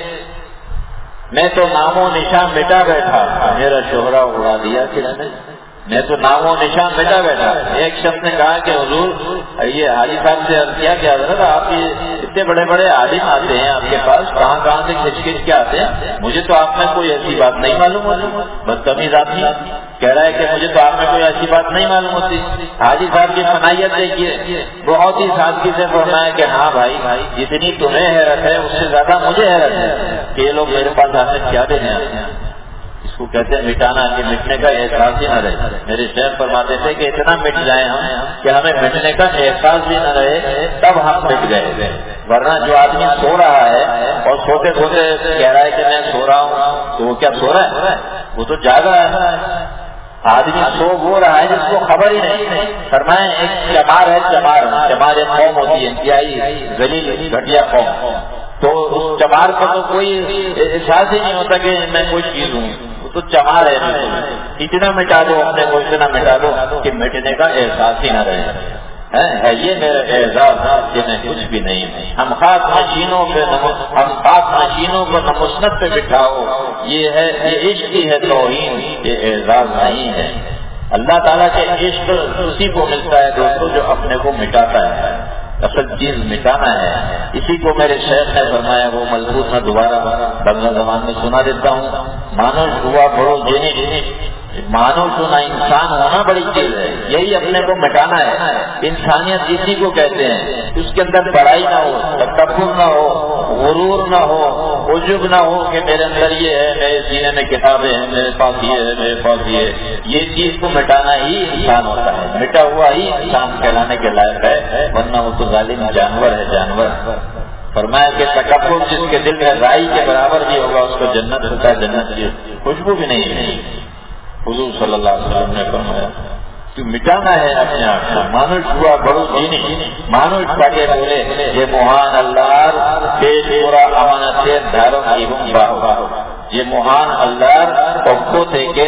میں تو نام و نشان مٹا بیٹھا، میرا شہرہ اڑا دیا کس نے، میں تو نام و نشان مٹا بیٹھا۔ ایک شخص نے کہا کہ حضور یہ حاجی صاحب سے عرض کیا کہ حضرت آپ یہ اتنے بڑے بڑے عالم آتے ہیں آپ کے پاس، کہاں کہاں سے کھچ کھچ کے آتے ہیں، مجھے تو آپ میں کوئی ایسی بات نہیں معلوم ہوتی۔ بدتمیز آدمی کہہ رہا ہے کہ مجھے تو آپ میں کوئی ایسی بات نہیں معلوم ہوتی۔ حاجی صاحب کی صلاحیت دیکھیے، بہت ہی سادگی سے فرمایا کہ ہاں بھائی جتنی تمہیں حیرت ہے اس سے زیادہ مجھے حیرت ہے کہ یہ لوگ میرے پاس آتے کیا دینے آتے ہیں۔ اس کو کہتے ہیں مٹانا، کہ مٹنے کا احساس ہی نہ رہے۔ میرے شیخ فرماتے تھے کہ اتنا مٹ جائیں ہم کہ ہمیں مٹنے کا احساس بھی نہ رہے، تب ہم مٹ گئے۔ ورنہ جو آدمی سو رہا ہے اور سوتے سوتے کہہ رہا ہے کہ میں سو رہا ہوں، تو وہ کیا سو رہا ہے؟ وہ تو جاگ رہا ہے۔ آدمی سو وہ رہا ہے جس کو خبر ہی نہیں۔ فرمائیں ایک چمار ہے، چمار چمار ایک قوم ہوتی ہے انتہائی ذلیل گھٹیا قوم، تو اس چمار کو تو کوئی احساس ہی نہیں ہوتا کہ میں کوئی چیز ہوں، تو چمار ہے، اتنا مٹا دو اپنے کو، اتنا مٹا دو کہ مٹنے کا احساس ہی نہ رہے۔ ہے یہ میرا اعزاز کہ میں کچھ بھی نہیں ہوں۔ ہم خاص مشینوں پہ ہم خاص مشینوں کو نمسنت پہ بٹھاؤ، یہ ہے یہ عشق ہی ہے توہین، یہ اعزاز نہیں ہے۔ اللہ تعالیٰ کے عشق اسی کو ملتا ہے دوستوں جو اپنے کو مٹاتا ہے، اصل چیز مٹانا ہے۔ اسی کو میرے شیخ نے فرمایا، وہ مضبوط میں دوبارہ بنگلہ زبان میں سنا دیتا ہوں، مانو ہوا بڑو جنی، مانو سنا انسان ہونا بڑی چیز ہے، یہی اپنے کو مٹانا ہے۔ انسانیت اسی کو کہتے ہیں، اس کے اندر بڑائی نہ ہو، تکبر نہ ہو، غرور نہ ہو، عجب نہ ہو کہ میرے اندر یہ ہے، میرے سینے میں کتابیں ہیں، میرے پاس یہ ہے، میرے پاس یہ ہے۔ یہ چیز کو مٹانا ہی انسان ہوتا ہے، مٹا ہوا ہی انسان کہلانے کے لائق ہے، ورنہ وہ تو ظالم جانور ہے، جانور۔ فرمایا کہ تکبر جس کے دل میں رائی کے برابر بھی ہوگا اس کو جنت ہوتا ہے، جنت کی خوشبو بھی نہیں ہے۔ حضور صلی اللہ علیہ وسلم نے فرمایا کہ مٹانا ہے اپنے آپ کو۔ مانوش ہوا بڑو جینی، مانوش پاگے بولے یہ مہان اللہ پیش پورا امانت دھاروں کی ہوں باہو، یہ مہان اللہ کو تھے کہ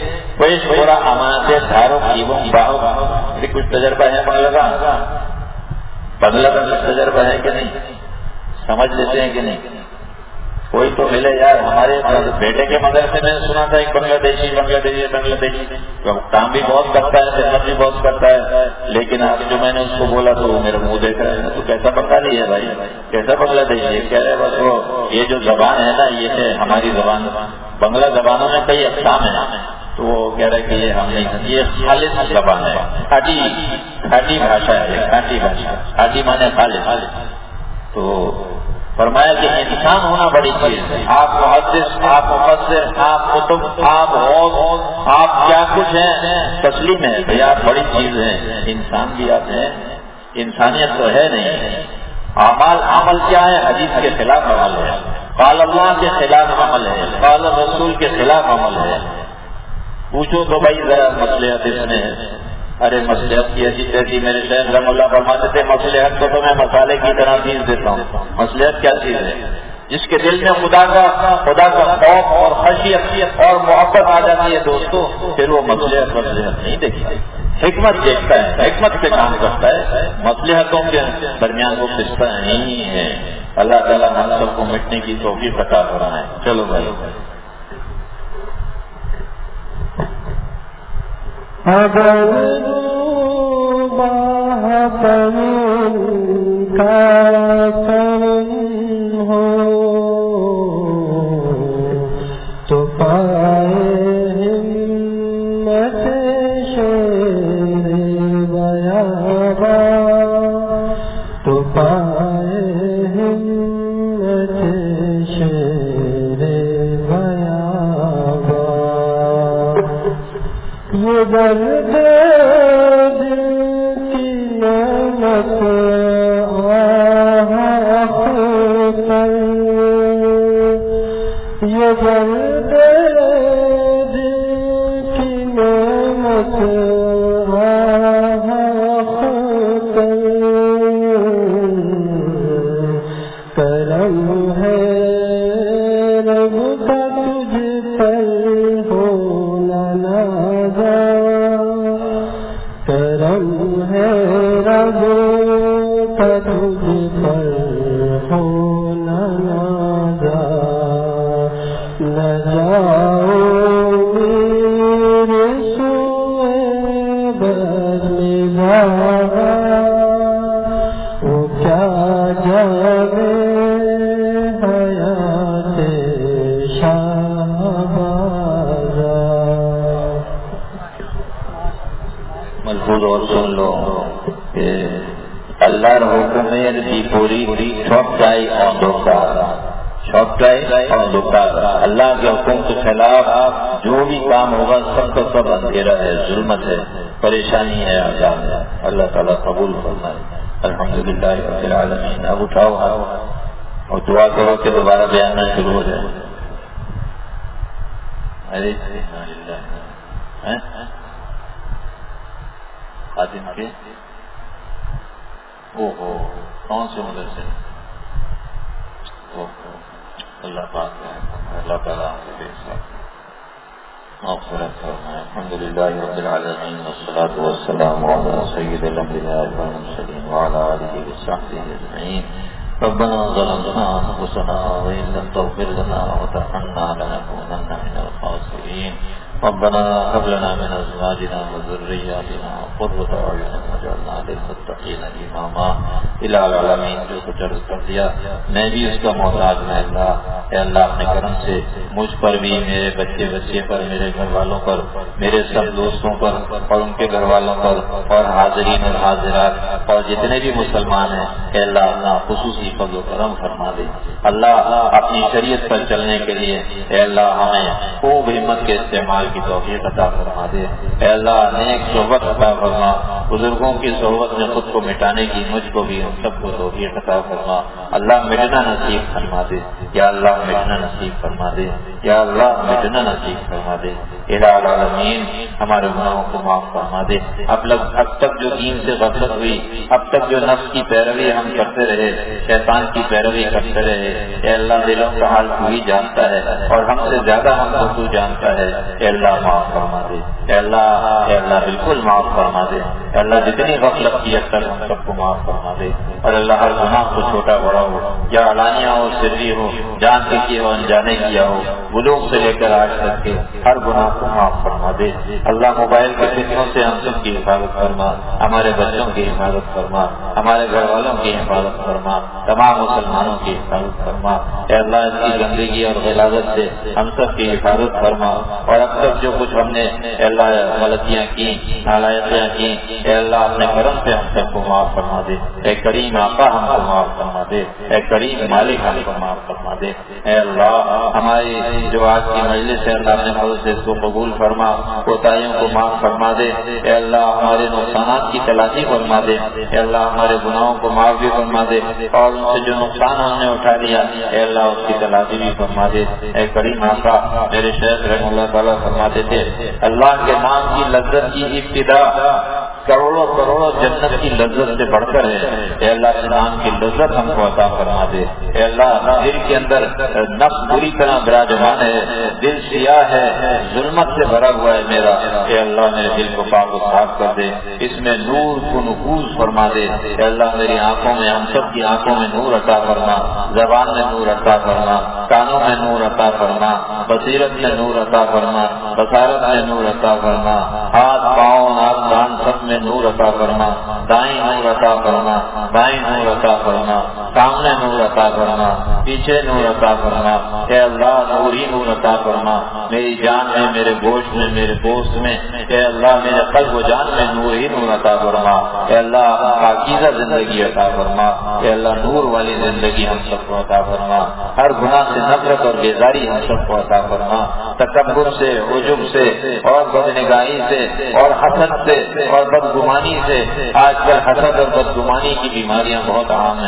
پیش پورا امانت دھاروں کی ہوں باہو۔ کچھ تجربہ ہے بنگلہ کا؟ بنگلہ کا کچھ تجربہ ہے کہ نہیں؟ سمجھ لیتے ہیں کہ نہیں؟ کوئی تو ملے یار۔ ہمارے بیٹے کے مدرسے میں سنا تھا ایک بنگلہ دیشی بنگلہ دیشی بنگلہ دیشی کام بھی بہت کرتا ہے، خدمت بھی بہت کرتا ہے، لیکن اب جو میں نے اس کو بولا تو وہ میرا منہ دیکھ رہا ہے، تو کیسا بنگالی ہے بھائی، کیسا بنگلہ دیشی؟ کہہ رہے بس وہ یہ جو زبان ہے نا یہ ہے ہماری زبان، بنگلہ زبانوں میں کئی اقسام ہیں، تو وہ کہہ رہے کہ یہ ہم نہیں، یہ خالص زبان ہے، کھاٹی کھاٹی بھاشا ہے، کھاٹی بھاشا، کھاٹی مانے خالص۔ تو فرمایا کہ انسان ہونا بڑی چیز ہے، آپ محدث، آپ مفسر، آپ کتب، آپ غوث، آپ کیا کچھ ہیں، تسلیم ہے بھئی آپ بڑی چیز ہیں، انسان بھی آپ ہیں، انسانیت تو ہے نہیں۔ اعمال عمل کیا ہے؟ حدیث کے خلاف عمل ہے، قال اللہ کے خلاف عمل ہے، قال رسول کے خلاف عمل ہے۔ پوچھو تو بھائی ذرا مصلحت اس میں ہے، ارے مصلحت کی ایسی تیسی، میرے شیخ رحم اللہ فرماتے تھے مصلحت کو تو میں مسالے کی طرح چیز دیتا ہوں۔ مصلحت کیا چیز ہے؟ جس کے دل میں خدا کا خدا کا خوف اور خشیت اور محبت آ جاتی ہے دوستو، پھر وہ مصلحت مصلحت نہیں دیکھتا، حکمت دیکھتا ہے، حکمت سے کام کرتا ہے۔ مصلحتوں کے درمیان وہ قصہ نہیں ہے۔ اللہ تعالیٰ ہم سب کو مٹنے کی توفیق عطا فرمائے۔ چلو بھائی اگر باہم کا کرم ہو تو پائے ہمت شیر بیاباں، تو پائے ہمت شیر بیاباں۔ یہ درد دل کی نعمت آہ پر ملفوظ اور سن لو کہ اللہ حکم دی پوری چھوٹائی اور دھوکہ چھوٹائی اور دھوکہ اللہ کے حکم کے خلاف جو بھی کام ہوگا سب کا سب اندھیرا ہے، ظلمت ہے، پریشانی ہے، عذاب ہے۔ اللہ تعالیٰ قبول فرمائے۔ الحمدللہ رب العالمین۔ اب اٹھاؤ اور دعا کرو کہ دوبارہ بیان شروع ہو جائے۔ ارے خاتم کے او ہو کون سے مدرسے؟ اللہ پاک اللہ تعالیٰ مغفرت فرمائے۔ الحمدللہ رب العالمین والصلاة والسلام علی سید الانبیاء والمرسلین وعلی آلہ وصحبہ اجمعین۔ ربنا ظلمنا انفسنا وان لم تغفر لنا وترحمنا لنكونن من الخاسرین۔ ربنا هب لنا من ازواجنا وذرياتنا قرة اعين واجعلنا للمتقين اماما۔ الہ العالمین جو کچھ عرض کر دیا میں بھی اس کا محتاج ہوں اللہ۔ اے اللہ اپنے کرم سے مجھ پر بھی، میرے بچے بچے پر، میرے گھر والوں پر، میرے سب دوستوں پر اور ان کے گھر والوں پر اور حاضرین اور حاضرات اور جتنے بھی مسلمان ہیں اے اللہ اپنا خصوصی فضل و کرم فرما دے۔ اللہ اپنی شریعت پر چلنے کے لیے اے اللہ ہمیں خوب ہمت کے استعمال کی توفیق عطا فرما دے۔ اے اللہ نیک صحبت عطا فرما، بزرگوں کی صحبت میں خود کو مٹانے کی مجھ کو بھی ہم سب کو توفیق عطا فرما۔ اللہ مٹنا نصیب فرما دے، یا اللہ مٹنا نصیب فرما دے، یا اللہ مٹنا نصیب فرما دے۔ الہ العالمین ہمارے گناہوں کو معاف فرما دے۔ اب لگ اب تک جو دین سے غفلت ہوئی، اب تک جو نفس کی پیروی ہم کرتے رہے، شیطان کی پیروی کرتے رہے، اے اللہ دلوں کا حال تو ہی جانتا ہے اور ہم سے زیادہ ہم کو تو جانتا ہے۔ اے اللہ معاف فرما دے، اے اللہ اے اللہ بالکل معاف فرما دے۔ اے اللہ جتنی غفلت کی اب تک ہم سب کو معاف فرما دے، اور اللہ ہر گناہ کو چھوٹا بڑا ہو یا علانیہ ہو سری ہو، جان کے کیا ہو انجانے کیا ہو، بلوغ سے لے کر آج تک کے ہر گناہ کو معاف فرما دے۔ اللہ موبائل کے فتنوں سے ہم سب کی حفاظت فرما، ہمارے بچوں کی حفاظت فرما، ہمارے گھر والوں کی حفاظت فرما، تمام مسلمانوں کی حفاظت فرما۔ اے اللہ اس کی گندگی اور غلاظت سے ہم سب کی حفاظت فرما، اور اب تک جو کچھ ہم نے اے اللہ غلطیاں کی، نالائقیاں کی، اے اللہ اپنے کرم سے ہم سب کو معاف فرما دے۔ اے کریم آقا ہم کو معاف فرما دے، اے کریم مالک ہم کو معاف فرما دے۔ اے اللہ ہماری جو آج کی مجلس ہے اللہ اپنے فضل سے اس کو قبول فرما، کوتاہیوں کو معاف فرما دے۔ اے اللہ ہمارے نقصانات کی تلافی فرما دے، اے اللہ ہمارے گناہوں کو معاف بھی فرما دے، اور ان سے جو نقصان ہم نے اٹھا لیا اے اللہ اس کی تلافی بھی فرما دے۔ اے کریم آقا میرے شیخ رحم اللہ تعالیٰ فرماتے تھے اللہ کے نام کی لذت کی ابتدا کروڑوں کروڑوں جنت کی لذت سے بڑھ کر ہے۔ اے اللہ کے نام کی لذت ہم کو عطا فرما دے۔ اے اللہ دل کے اندر نفس بری طرح براجمان ہے، دل سیاہ ہے، ظلمت سے بھرا ہوا ہے میرا، اے اللہ میرے دل کو پاک و صاف کر دے، اس میں نور کو نفوذ فرما دے۔ اے اللہ میری آنکھوں میں، ہم سب کی آنکھوں میں نور عطا فرما، زبان میں نور عطا فرما، کانوں میں نور عطا فرما، بصیرت میں نور عطا فرما، بصارت میں نور عطا فرما، ہاتھ پاؤں ناک کان سب میں نور عطا فرما، دائیں نور عطا فرما، بائیں نور عطا فرما، سامنے نور عطا فرما، پیچھے نور عطا فرما۔ اے اللہ نور ہی نور عطا فرما، میری جان میں، میرے گوشت میں، میرے گوشت میں، اے اللہ میرے قلب و جان میں نور ہی نور عطا فرما۔ اے اللہ پاکیزہ زندگی عطا فرما، اے اللہ نور والی زندگی ہم سب کو عطا فرما، ہر گناہ سے نفرت اور بیزاری ہم سب کو عطا فرما، تکبر سے، عجب سے اور بدنگاہی سے اور حسد سے اور بدگمانی سے۔ آج کل حسد اور بدگمانی کی بیماریاں بہت عام ہیں،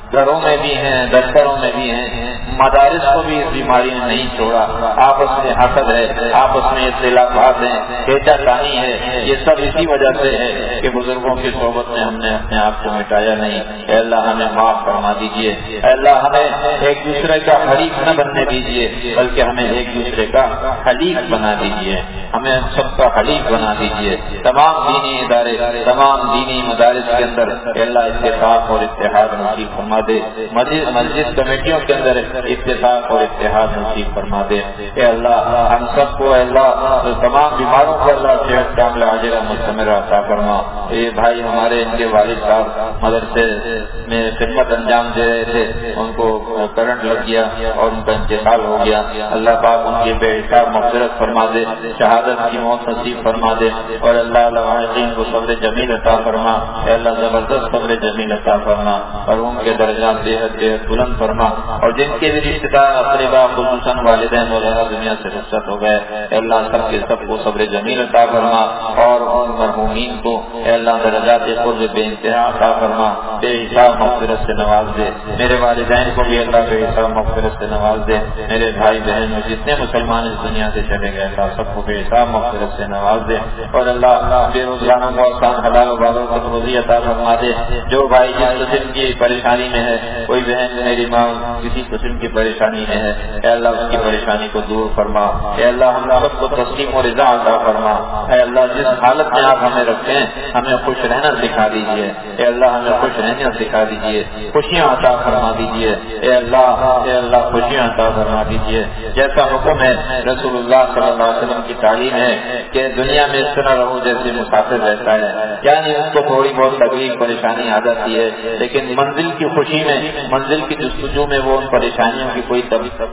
گھروں میں بھی ہیں، دفتروں میں بھی ہیں، مدارس کو بھی اس بیماری نے نہیں چھوڑا. آپس میں حسد ہے، آپس میں اختلافات ہیں، کھینچا تانی ہے. یہ سب اسی وجہ سے ہے کہ بزرگوں کی صحبت میں ہم نے اپنے آپ کو مٹایا نہیں. اے اللہ ہمیں معاف فرما دیجیے. اے اللہ ہمیں ایک دوسرے کا حریف نہ بننے دیجیے، بلکہ ہمیں ایک دوسرے کا حلیف بنا دیجیے. ہمیں سب کا حلیف بنا دیجیے. تمام دینی ادارے، تمام دینی مدارس کے اندر اے اللہ اتفاق اور اتحاد نصیب فرما دے. مسجد مسجد کمیٹیوں کے اندر اتفاق اور اتحاد نصیب فرما دے. اے اللہ ہم سب کو اے اللہ تمام بیماروں کو اللہ صحت کاملہ عاجلہ مستمرہ عطا فرما. یہ بھائی ہمارے ان کے والد صاحب مدرسے میں خدمت انجام دے رہے تھے، ان کو کرنٹ لگ گیا اور ان کا انتقال ہو گیا. اللہ پاک ان کی بے حساب مغفرت فرما دے، شہادت کی موت نصیب فرما دے. اور اللہ العالمین کو صبر جمیل عطا فرما. اے اللہ زبردست صبر جمیل عطا فرما اور ان کے درجات بےحد بےحد بلند فرما. اور جن کے بھی رشتے دار اقربا خصوصاً والدین وغیرہ دنیا سے رخصت ہو گئے، اے اللہ سب کے سب کو صبر جمیل عطا فرما. اور ان مرحومین کو اے اللہ درجات قرب بے انتہا عطا فرما، بے حساب مغفرت سے نواز دے. میرے والدین کو بھی اللہ بے حساب مغفرت سے نواز دے. میرے بھائی بہن جتنے مسلمان اس دنیا سے چلے گئے اللہ سب کو بے حساب مغفرت سے نواز دے. اور اللہ بے روزگاروں کو آسان حلال و بارکت روزی عطا فرما دے. جو بھائی جس قسم کی پریشانی میں ہے، کوئی بہن میری ماں کسی قسم کی پریشانی میں ہے، اے اللہ اس کی پریشانی کو دور فرما. اے اللہ ہم سب کو تسلیم و رضا عطا فرما. اے اللہ جس حالت میں آپ ہمیں رکھتے ہیں ہمیں خوش رہنا سکھا دیجیے. اے اللہ ہمیں خوش رہنا سکھا دیجیے، خوشیاں عطا فرما دیجیے. اے اللہ اے اللہ خوشیاں عطا فرما دیجیے. جیسا حکم ہے رسول اللہ صلی اللہ علیہ وسلم کی تعلیم ہے کہ دنیا میں اس طرح رہو جیسے مسافر رہتا ہے، یعنی اس کو تھوڑی بہت تکلیف پریشانی آ جاتی ہے، لیکن منزل کی خوشی میں، منزل کی جستجو میں وہ ان پریشانیوں کی کوئی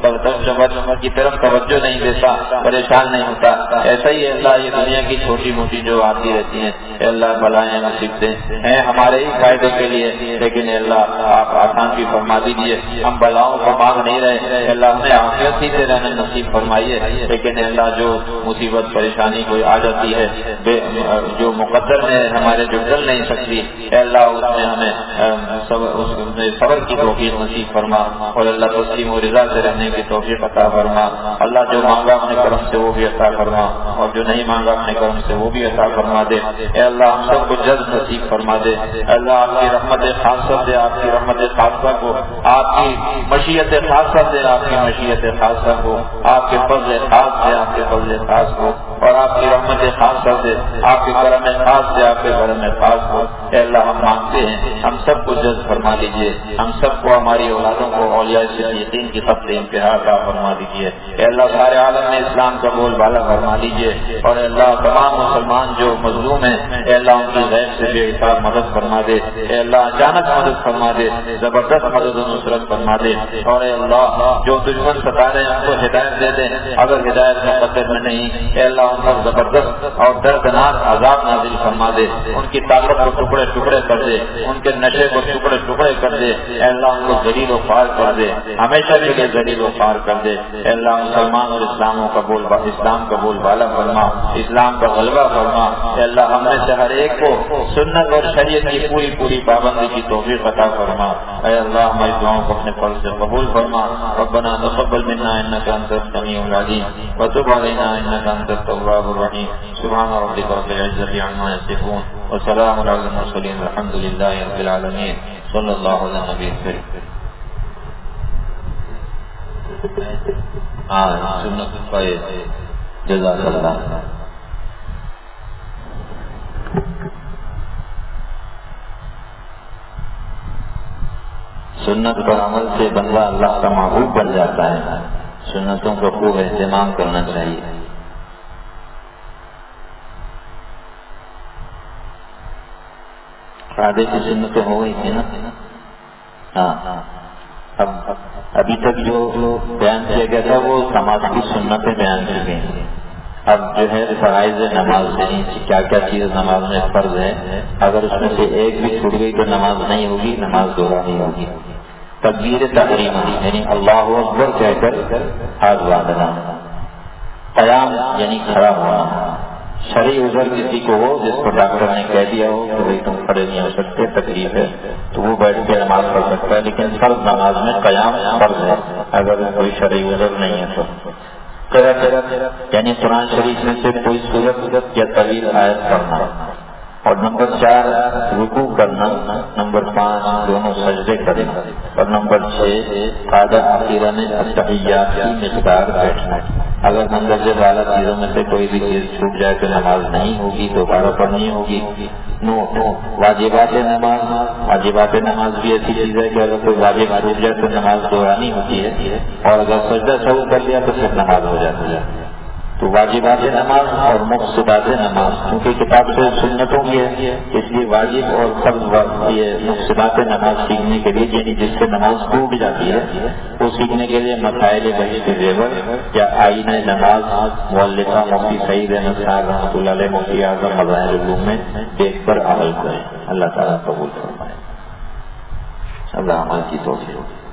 کی طرف توجہ نہیں دیتا، پریشان نہیں ہوتا. ایسا ہی اللہ یہ دنیا کی چھوٹی موٹی جو آتی رہتی ہیں اے اللہ بلائیں مصیبتیں ہیں ہمارے ہی فائدے کے لیے، لیکن اے اللہ آپ آسان بھی فرما دیجیے. ہم بلاؤں کو مانگ نہیں رہے، اے اللہ ہمیں عافیت ہی سے رہنا نصیب فرمائیے. لیکن اے اللہ جو مصیبت پریشانی کوئی آ جاتی ہے جو مقدر میں ہمارے جو ڈل نہیں سکتی، اے اللہ اس میں ہمیں صبر کی توفیق نصیب فرما. اور اللہ تسلیم و رضا سے رہنے کی توفیق عطا فرما. اللہ جو مانگا اپنے کرم سے وہ بھی عطا فرما، اور جو نہیں مانگا اپنے کرم سے وہ بھی عطا فرما دے. اے اللہ ہم سب کو جلد نصیب فرما دے. اللہ آپ کی رحمت خاصہ دے، آپ کی رحمت خاصہ کو، آپ کی مشیت خاصہ دے، آپ کی مشیت خاصہ کو، آپ کے فضل خاص دے، آپ کے فضل خاص کو، اور آپ کی رحمت خاصہ دے، آپ کے کرم خاص دے، آپ کے کرم خاص کو. اے اللہ ہم مانگتے ہیں ہم سب کو جلد فرما دیجیے. ہم سب کو ہماری اولادوں کو اولیاء صدیقین کی خط انتہا عطا فرما دیجیے. اے اللہ سارے عالم میں اسلام کا بول بالا فرما دیجیے. اور اے اللہ تمام مسلمان جو مظلوم ہیں اے اللہ ان کی غیب سے بے حساب مدد فرما دے. اے اللہ اچانک مدد فرما دے، زبردست مدد و نصرت فرما دے. اور اے اللہ جو دشمن ستا رہے ہیں ان کو ہدایت دے دے، اگر ہدایت مقدر میں نہیں اے اللہ ان پر زبردست اور دردناک عذاب نازل فرما دے. ان کی طاقت کو ٹکڑے ٹکڑے کر دے، ان کے نشے کو ٹکڑے ٹکڑے کر دے. اے اللہ ان کو ذلیل و خوار کر دے، ہمیشہ کے لیے ذلیل و خوار کر دے. اے اللہ مسلمان اور اسلاموں کا بول اسلام کا بول بالا فرما، اسلام کا غلبہ فرما. اے اللہ ہم میں سے ہر ایک کو سنت اور شریعت کی پوری پوری پابندی کی توفیق عطا فرما. اے اللہ ہماری دعاؤں کو اپنے فضل سے قبول فرما. ربنا تقبل منا انك انت السميع العليم وتب علينا انك انت التواب الرحيم. سبحان ربك رب العزة عما يصفون وسلام على المرسلين والحمد لله رب العالمين. صلی اللہ علیہ نبی الکریم. ہاں سنت فائد جزاک اللہ. سنت پر عمل سے بندہ اللہ کا محبوب بن جاتا ہے. سنتوں کا خوب اہتمام کرنا چاہیے. آدھے کی سنتیں ہو گئی تھی نا. ہاں اب ابھی تک جو بیان کیا گیا تھا وہ سماج کی سنتیں بیان کی گئی. اب جو ہے فرائض نماز نہیں، کیا کیا چیز نماز میں فرض ہے، اگر اس میں سے ایک بھی چھوٹ گئی تو نماز نہیں ہوگی، نماز دہرانی ہوگی. تکبیر تحریم یعنی اللہ اکبر کہہ کر ہاتھ باندھنا. قیام یعنی کھڑا ہونا. شرعی عذر کسی کو ہو جس کو ڈاکٹر نے کہہ دیا ہو کہ بھائی تم کھڑے نہیں ہو سکتے، تکلیف ہے، تو وہ بیٹھ کے نماز پڑھ سکتا ہے، لیکن فرض نماز میں قیام فرض ہے اگر کوئی شرعی عذر نہیں ہے تو۔ یعنی قرآن شریف میں سے کوئی سورت یا طویل آیت پڑھنا، اور نمبر چار رکوع کرنا، نمبر پانچ دونوں سجدے کرنا، اور نمبر چھ قاعدہ عقیدہ میں التحیات کی مقدار بیٹھنا۔ اگر مندرجہ بالا چیزوں میں سے کوئی بھی چیز چھوٹ جائے تو نماز نہیں ہوگی، دوبارہ پڑھنی ہوگی۔ نو واجبات نماز، واجبات نماز بھی ایسی چیز ہے کہ اگر کوئی واجب چھوٹ جائے تو نماز دہرانی ہوتی ہے، اور اگر سجدہ سہو کر لیا تو پھر نماز ہو جاتی ہے۔ تو واجبات نماز اور مفسدات نماز کیونکہ کتاب سے سنتوں کی ہے، اس لیے واجب اور فرض یہ مفسدات نماز سیکھنے کے لیے، یعنی جس سے نماز ٹوٹ جاتی ہے، وہ سیکھنے کے لیے مسائل بحث زیور یا آئین نماز مؤلفہ مفتی سعید احمد صاحب رحمۃ اللہ علیہ مفتی اعظم مظاہر العلوم میں دیکھ کر عمل کریں۔ اللہ تعالیٰ قبول فرمائے۔ اللہ عمل کی توفیق۔